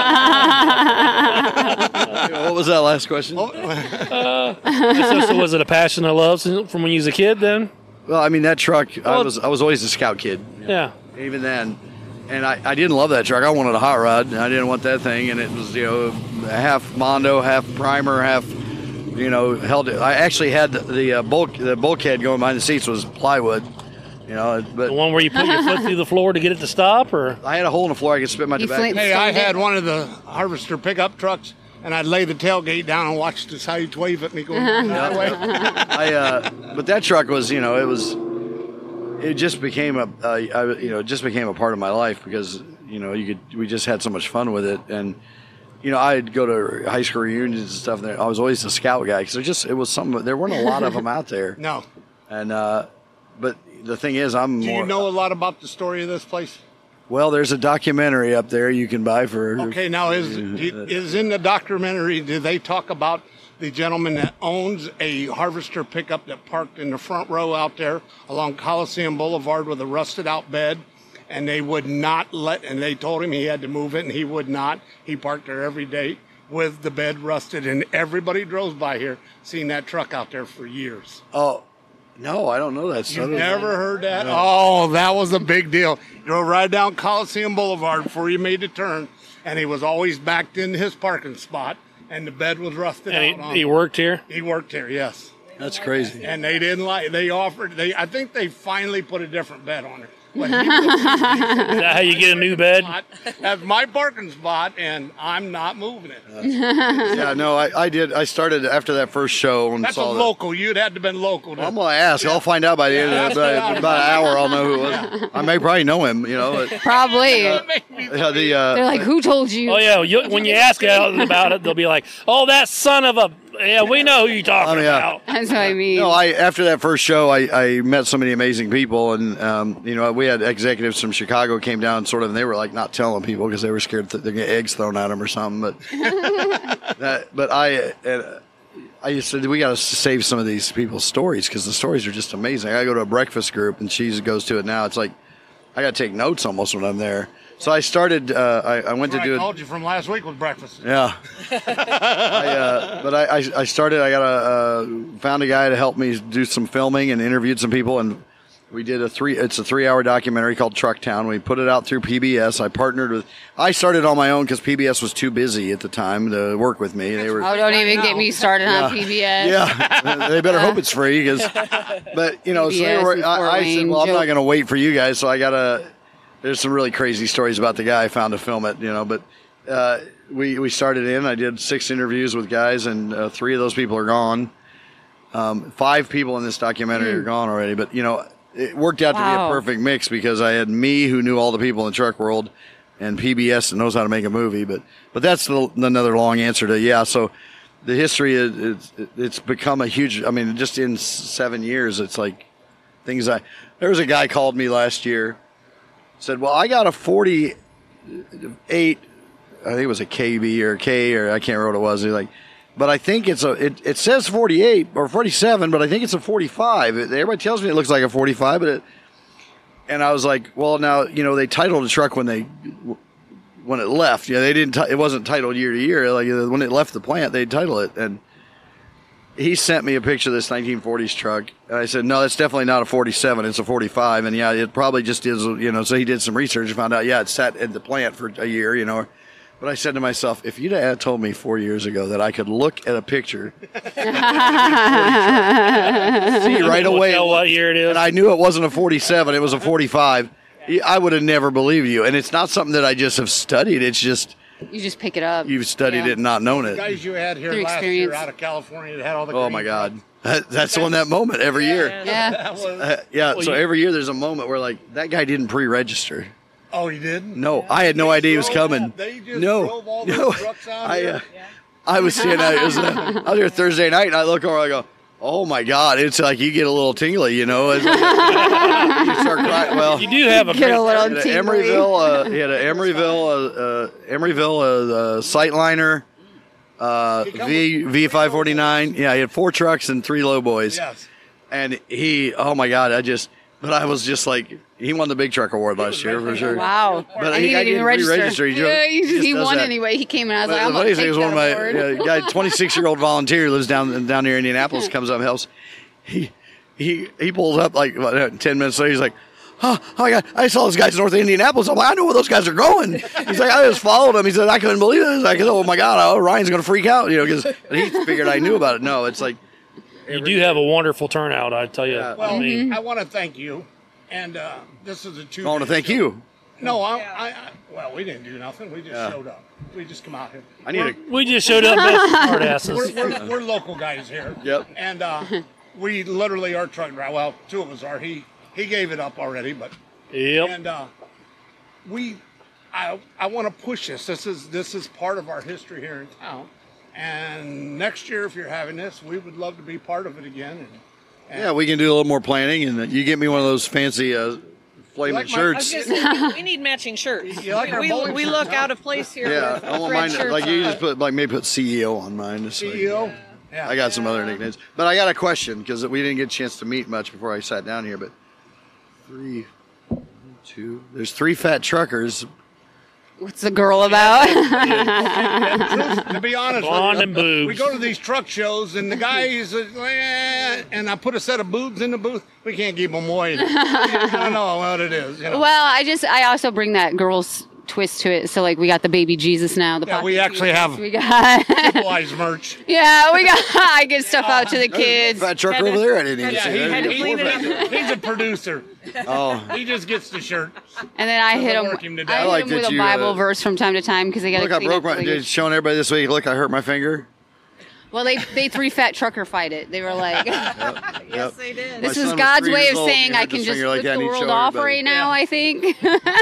What was that last question? Uh, so, so was it a passion I love since- from when you was a kid then? Well, I mean, that truck, I Well, was I was always a scout kid. Yeah. Even then. And I, I didn't love that truck. I wanted a hot rod. I didn't want that thing. And it was, you know, half Mondo, half primer, half, you know, held it. I actually had the, the uh, bulk, the bulkhead going behind the seats was plywood, you know. But The one where you put your foot through the floor to get it to stop, or? I had a hole in the floor I could spit my You tobacco. flint- Hey, I had one of the Harvester pickup trucks, and I'd lay the tailgate down and watch the sides wave at me going down the highway. I, uh, but that truck was, you know, it was, it just became a, uh, I, you know, it just became a part of my life because, you know, you could, we just had so much fun with it. And, you know, I'd go to high school reunions and stuff. And I was always a scout guy because there just, it was something, there weren't a lot of them out there. No. And, uh, but the thing is, I'm Do more, you know a lot about the story of this place? well, there's a documentary up there you can buy for, Okay, now is is in the documentary, do they talk about the gentleman that owns a Harvester pickup that parked in the front row out there along Coliseum Boulevard with a rusted out bed, and they would not let, and they told him he had to move it, and he would not. He parked there every day with the bed rusted, and everybody drove by here, seen that truck out there for years. oh, no, I don't know that. You've never heard that? Oh, that was a big deal. You drove right down Coliseum Boulevard before you made the turn, and he was always backed in his parking spot, and the bed was rusted And out. he, on he it. worked here? He worked here, yes. That's crazy. And they didn't like. They offered. They. I think they finally put a different bed on it. But he was, Is that how you get a new bed? That's my parking spot, and I'm not moving it. Yeah, no, I, I did. I started after that first show and That's a saw that. local. You'd had to been local. To, I'm gonna ask. I'll find out by the end Yeah, of ask about, me out. about an hour. I'll know who it was. I may probably know him. You know. but, Probably. uh, the uh, They're like, who told you? Oh, yeah. You, when you ask about it, they'll be like, oh, that son of a. Yeah, we know who you're talking Oh, yeah. about. That's what I mean. no, I after that first show, I, I met so many amazing people, and um, you know, we had executives from Chicago came down, sort of, and they were like not telling people because they were scared that they'd get eggs thrown at them or something. But that, but I. Uh, I just said we got to save some of these people's stories because the stories are just amazing. I go to a breakfast group and she goes to it now. It's like I got to take notes almost when I'm there. So I started. Uh, I, I went to I do it. called you from last week with breakfast. Yeah, I, uh, but I, I, I started. I got a uh, found a guy to help me do some filming and interviewed some people, and we did a three. It's a three-hour documentary called Truck Town. We put it out through P B S. I partnered with. I started on my own because P B S was too busy at the time to work with me. They were. Oh, don't even get me started on P B S. Yeah, they better hope it's free because. But you know, so they P B S were, and I, Fort I said, Wayne, well, I'm not joke. going to wait for you guys, so I got to. There's some really crazy stories about the guy I found to film it, you know. But uh, we we started in. I did six interviews with guys, and uh, three of those people are gone. Um, five people in this documentary Mm. are gone already. But you know, it worked out to be Wow. a perfect mix because I had me who knew all the people in the truck world, and P B S that knows how to make a movie. But but that's the, another long answer to yeah. So the history is it's, it's become a huge. I mean, just in seven years, it's like things. I there was a guy called me last year. Said, well, I got a forty-eight, I think it was a K B or a K, or I can't remember what it was. He's like, but I think it's a, it, it says forty-eight or forty-seven, but I think it's a forty-five. Everybody tells me it looks like a forty-five, but it, and I was like, well, now you know they titled the truck when they when it left. Yeah, they didn't. T- it wasn't titled year to year. Like when it left the plant, they title it. And he sent me a picture of this nineteen forties truck, and I said, no, that's definitely not a forty-seven. It's a forty-five. And yeah, it probably just is. You know, so he did some research and found out. Yeah, it sat at the plant for a year. You know. But I said to myself, if you'd have told me four years ago that I could look at a picture, see right away what year it is, and I knew it wasn't a forty-seven, it was a forty-five, I would have never believed you. And it's not something that I just have studied. It's just you just pick it up. You've studied yeah. it and not known The it. guys you had here Through last experience. year out of California that had all the Oh green my God, trucks. that, that's on that moment every year. Yeah. That was- Uh, yeah. So every year there's a moment where like that guy didn't pre-register. oh, you didn't? No, I had no idea he was drove coming. up- They just No, drove all those no. trucks out I, here. uh, I was seeing that. It was, uh, I was here Thursday night, and I look over, I go, oh my God! It's like you get a little tingly, you know. It's like, you start crying. Well, You do have a Get great a little he had tingly. an Emeryville, uh, he had an Emeryville, uh, uh, Emeryville uh, uh, Sightliner, uh, V V five forty-nine. Yeah, he had four trucks and three low boys. Yes. And he, oh my God, I just, but I was just like, he won the big truck award last year for sure. Wow. But and he- he I didn't even didn't register. re-register. He drove- yeah, he, he just he does won that. anyway. He came and I was But like, I'm the going funny to thing take is that one of my award. uh, guy, twenty-six year old volunteer who lives down down near Indianapolis, comes up and helps. He he he pulls up like what, ten minutes later. He's like, oh, oh my God, I saw those guys in North Indianapolis. I'm like, I know where those guys are going. He's like, I just followed them. He said, I couldn't believe it. He's like, oh my God, oh, Ryan's going to freak out, you know, because he figured I knew about it. No, it's like You do have a wonderful turnout, I tell you. Yeah. Well, I mean, I want to thank you. And uh, this is a two. I want to thank you. No, I, I, I. Well, we didn't do nothing. We just Yeah. showed up. We just come out here. I need a we just showed up as smart We're, asses. we're, we're local guys here. Yep. And uh, we literally are truck driver. Well, two of us are. He he gave it up already, but Yep. and uh, we, I I want to push this. This is this is part of our history here in town. And next year, if you're having this, we would love to be part of it again. And, and yeah, we can do a little more planning, and you get me one of those fancy uh, flaming like my- I was shirts. gonna say, we- we need matching shirts. You like our we bowling we shirts, look huh? out of place here. Yeah, with I want red mine. shirts Like you on. just put like maybe put C E O on mine. Just so C E O. you- Yeah. I got some other nicknames, but I got a question because we didn't get a chance to meet much before I sat down here. But three, two, there's three fat truckers. What's the girl about? To be honest, Blonde with and you, boobs. we go to these truck shows and the guys, uh, eh, and I put a set of boobs in the booth. We can't keep them away. I don't know what it is. You know? Well, I just, I also bring that girl's twist to it. So, like, we got the baby Jesus now. The Yeah, pocket we actually Jesus. have We got. civilized merch. Yeah, we got. I get stuff out to the kids. Fat trucker over there. I didn't even Yeah, see. he, There had you to go. clean it he's, he's a producer. Oh, He just gets the shirt. And then I hit Doesn't him. work him to I death. hit I like him that with a you, Bible uh, verse from time to time because they got to look! I clean broke up my. the Just showing everybody this week. Look, I hurt my finger. Well, they they three fat trucker fight it. They were like, Yes, Yep. they did. "This My is son was God's three way years of old, saying he I had can this just finger like flip that, the and he'd world show off everybody. right now." I think.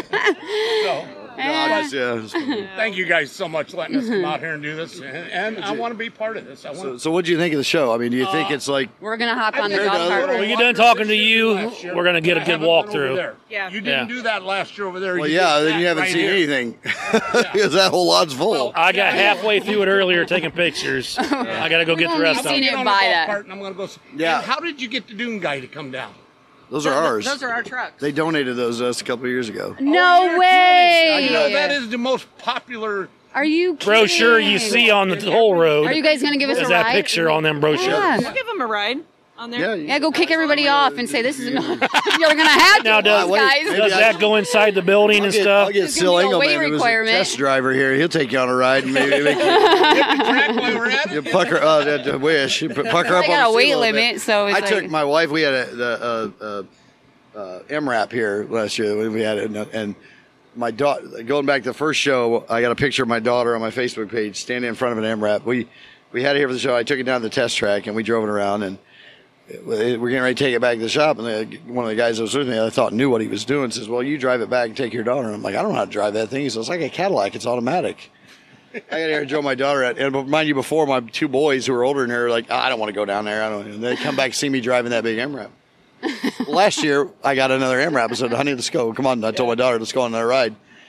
So, No, I just, yeah, it's funny. thank you guys so much for letting us come out here and do this. And, and I want to be part of this. I So, want. so what do you think of the show? I mean, do you think it's like? We're gonna hop I on the did dog a cart. little ride. When you longer done talking this to year you, than last year, we're gonna get a I good haven't been over walkthrough. there. Yeah. You didn't Yeah. do that last year over there. Well, You yeah, did then you that haven't right seen here. anything because that whole lot's full. Well, I got halfway through it earlier taking pictures. I got to go get the only rest of seen it. it Get on by the golf that. cart and I'm gonna go. s- Yeah. And how did you get the Dune guy to come down? Those are ours. Those are our trucks. They donated those to us a couple of years ago. No You're way! kidding. You know, that is the most popular. Are you kidding? Brochure you see on the whole road Are you guys gonna give us is a that ride? picture on them brochures. Yeah. We'll give them a ride on there. Yeah, you- Yeah, go kick everybody off and say this is. You're gonna have to, Now, does- guys. wait, maybe Does that go inside the building I'll and get, stuff? I'll get There's Sil gonna be a weight Engelman, who's a requirement. test driver here. He'll take you on a ride and maybe make you, Track while we're at you it. pucker. Uh, that- that wish you put- pucker up They on got the a seat weight little bit. limit, so it's I took like- my wife. We had a, the uh, uh, uh, M RAP here last year. when We had it, and, and my daughter. Going back to the first show, I got a picture of my daughter on my Facebook page standing in front of an M RAP. We we had it here for the show. I took it down to the test track and we drove it around and. We're getting ready to take it back to the shop, and the, one of the guys that was with me, I thought knew what he was doing. Says, "Well, you drive it back and take your daughter." And I'm like, "I don't know how to drive that thing." He says, "It's like a Cadillac; it's automatic." I got here and drove my daughter out, and mind you, before my two boys who were older than her, were like, oh, "I don't want to go down there." I don't. And they come back and see me driving that big M RAP. Last year, I got another M RAP. I said, "Honey, let's go. Come on!" I told my daughter, "Let's go on another ride."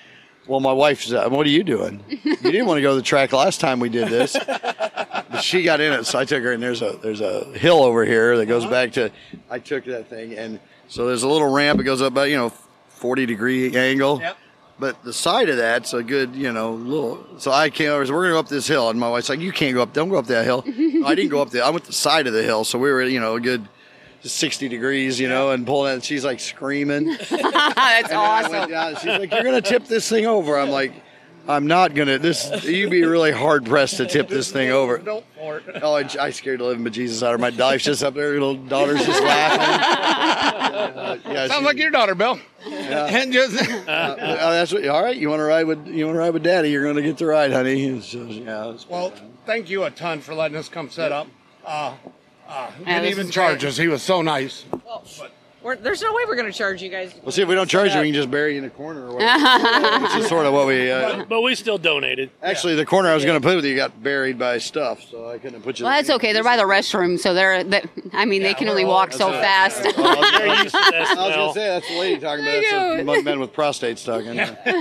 Well, my wife said, "What are you doing? You didn't want to go to the track last time we did this." But she got in it, so I took her. And there's a there's a hill over here that goes back to. I took that thing, and so there's a little ramp. It goes up about you know forty degree angle. Yep. But the side of that's a good, you know, little. So I came over. So we're gonna go up this hill, and my wife's like, "You can't go up. Don't go up that hill." No, I didn't go up there. I went the side of the hill, so we were, you know, a good sixty degrees, you know, and pulling it. And she's like screaming. That's And I awesome. went down, she's like, "You're gonna tip this thing over." I'm like, "I'm not gonna. This you'd be really hard pressed to tip this thing over." Don't fart. Oh, I, I scared the living bejesus out of her. My wife's just up there. Little daughter's just laughing. Uh, yeah, Sounds she- like your daughter, Bill. Yeah. And just Uh, that's what. All right, you want to ride with you want to ride with Daddy? You're going to get to ride, honey. And so, yeah. It's, well, thank you a ton for letting us come set up. Uh, uh, he Yeah, didn't this even is charge great. us. He was so nice. We're, there's no way we're going to charge you guys. Well, see, if we don't charge you, we can just bury you in a corner or whatever. Which is sort of what we. Uh, But we still donated. actually, the corner I was going to put with you got buried by stuff, so I couldn't put you. Well, that's okay. They're by the restroom, so they're. That, I mean, they can only walk so fast. Well, I was, They're I was- used to that I was going smell. to say that's the lady talking about. I That's know. the men with prostates talking.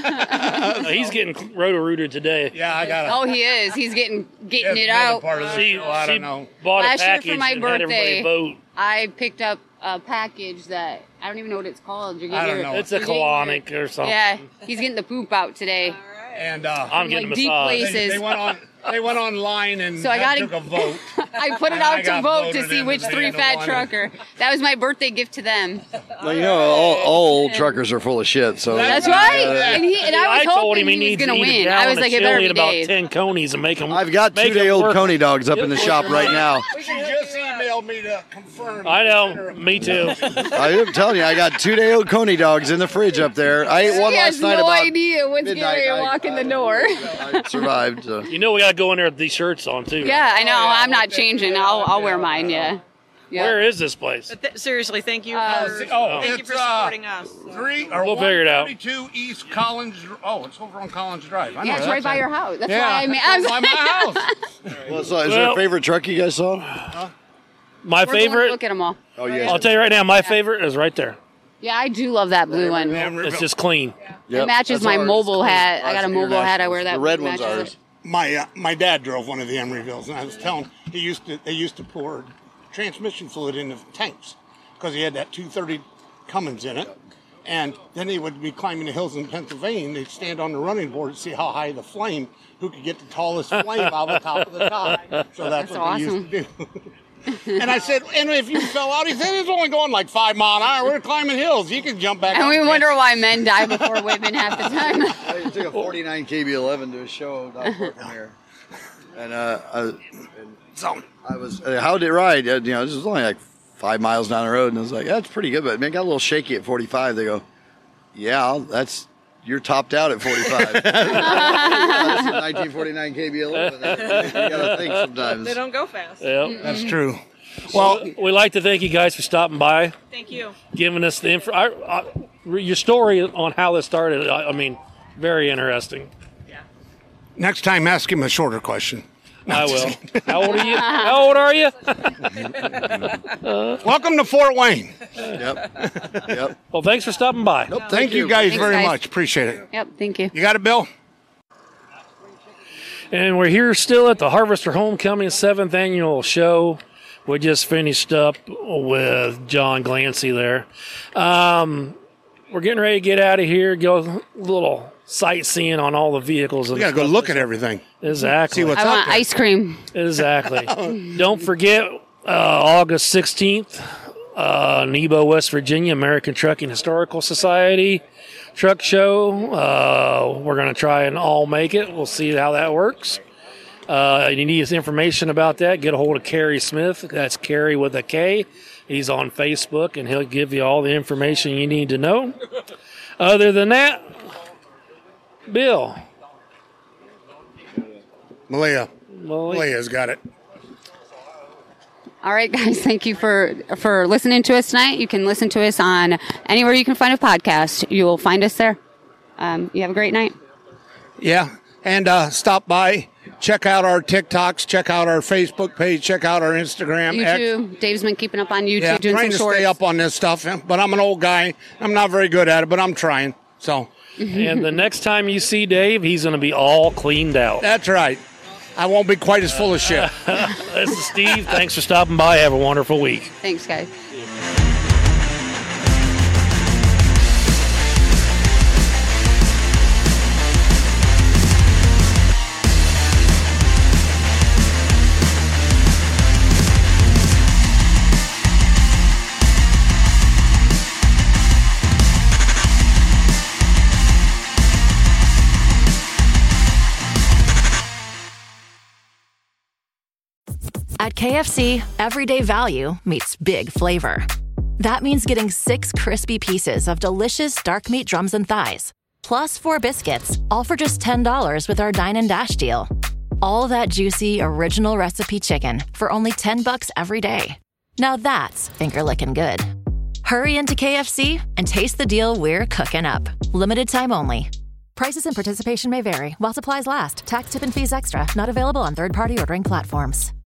Uh, he's getting roto-rooted today. Yeah, I got Oh, he is. He's getting getting it out. Part of the She, show. I she don't know. bought Last a year for package my and had birthday. everybody vote. I picked up a package that I don't even know what it's called. You're I getting don't your- know. It's a you're getting your- colonic or something. Yeah, he's getting the poop out today. And uh, I'm getting like deep massage. places. they, they went on. They went online and So I had- gotta- took a vote. I put it And I out to got vote to voted see in which the three band fat one. trucker. That was my birthday gift to them. Well, you know, all, all old truckers are full of shit. So That's right. Uh, And he and I was told hoping him he he was needs going to to eat a win. gallon I was of like, it chili better and be about Dave. ten conies and make them. I've got make two day it old work. Coney dogs up in the shop right now. She just emailed me to confirm. I know. Me too. I'm telling you, I got two day old Coney dogs in the fridge up there. I ate one He has last night no about idea what's getting midnight. ready to I- walk in the I- door. I survived. So. You know we got to go in there with these shirts on too. Yeah, I know. I'm not changing. I'll I'll wear mine. Yeah. Yeah. Where is this place? But th- seriously, thank you. Uh, for, oh, thank you it's, for uh, supporting us. Three or We'll figure it out. one thirty-two East Collins. Oh, it's over on Collins Drive. I know Yeah, it's that right by side. your house. That's Yeah, why I mean. I was by my house. Well, so is there Well- a favorite truck you guys saw? My We're going to favorite. look at them all. Oh, yeah. I'll tell you right now. My favorite is right there. Yeah, I do love that blue one. It's just clean. Yep, It matches that's my ours. mobile hat. I Ours got a is mobile hat. I wear that. The red matches one's it. ours. My uh, my dad drove one of the Emeryvilles, and I was telling he used to they used to pour transmission fluid in the tanks because he had that two thirty Cummins in it, and then he would be climbing the hills in Pennsylvania. And they'd stand on the running board to see how high the flame, who could get the tallest flame out the top of the top. So that's, That's what awesome. they used to do. And I said, and if you fell out, he said it's only going like five mile an hour. We're climbing hills. You can jump back. And up we and wonder why men die before women half the time. I took a forty-nine K B eleven to a show not far from here, and uh, I, and So, I was uh, how did it ride? Uh, you know, this was only like five miles down the road, and I was like, that's pretty good, but man, it got a little shaky at forty-five. They go, yeah, that's you're topped out at forty-five. That's a nineteen forty-nine K B eleven. You gotta think sometimes. They don't go fast. Yep. that's true. Well, We'd like to thank you guys for stopping by, Thank you. giving us the info. I, I, your story on how this started. I, I mean, very interesting. next time, ask him a shorter question. I will. How old are you? How old are you? Welcome to Fort Wayne. Yep. Yep. Well, thanks for stopping by. Nope, Thank you guys Thanks, very guys. much. Appreciate it. Yep, thank you. You got it, Bill? And we're here still at the Harvester Homecoming seventh annual show. We just finished up with John Glancy there. Um, we're getting ready to get out of here, go a little sightseeing on all the vehicles. We got to go look at everything. Exactly. See what's I out want there. ice cream. Exactly. Don't forget uh, August sixteenth, uh, Nebo, West Virginia, American Trucking Historical Society truck show. Uh, we're going to try and all make it. We'll see how that works. Uh, you need information about that, get a hold of Kerry Smith. That's Kerry with a K. He's on Facebook, and he'll give you all the information you need to know. Other than that, Bill. Malia. Well, Malia's got it. All right, guys, thank you for for listening to us tonight. You can listen to us on anywhere you can find a podcast. You will find us there. Um, you have a great night. Yeah. And uh, stop by. Check out our TikToks. Check out our Facebook page. Check out our Instagram. X. YouTube. Dave's been keeping up on YouTube, Yeah, doing trying some to shorts. stay up on this stuff. But I'm an old guy. I'm not very good at it, but I'm trying. So And the next time you see Dave, he's going to be all cleaned out. That's right. I won't be quite as full of shit. This is Steve. Thanks for stopping by. Have a wonderful week. Thanks, guys. At K F C, everyday value meets big flavor. That means getting six crispy pieces of delicious dark meat drums and thighs, plus four biscuits, all for just ten dollars with our Dine and Dash deal. All that juicy, original recipe chicken for only ten bucks every day. Now that's finger-licking good. Hurry into K F C and taste the deal we're cooking up. Limited time only. Prices and participation may vary while supplies last. Tax, tip, and fees extra. Not available on third-party ordering platforms.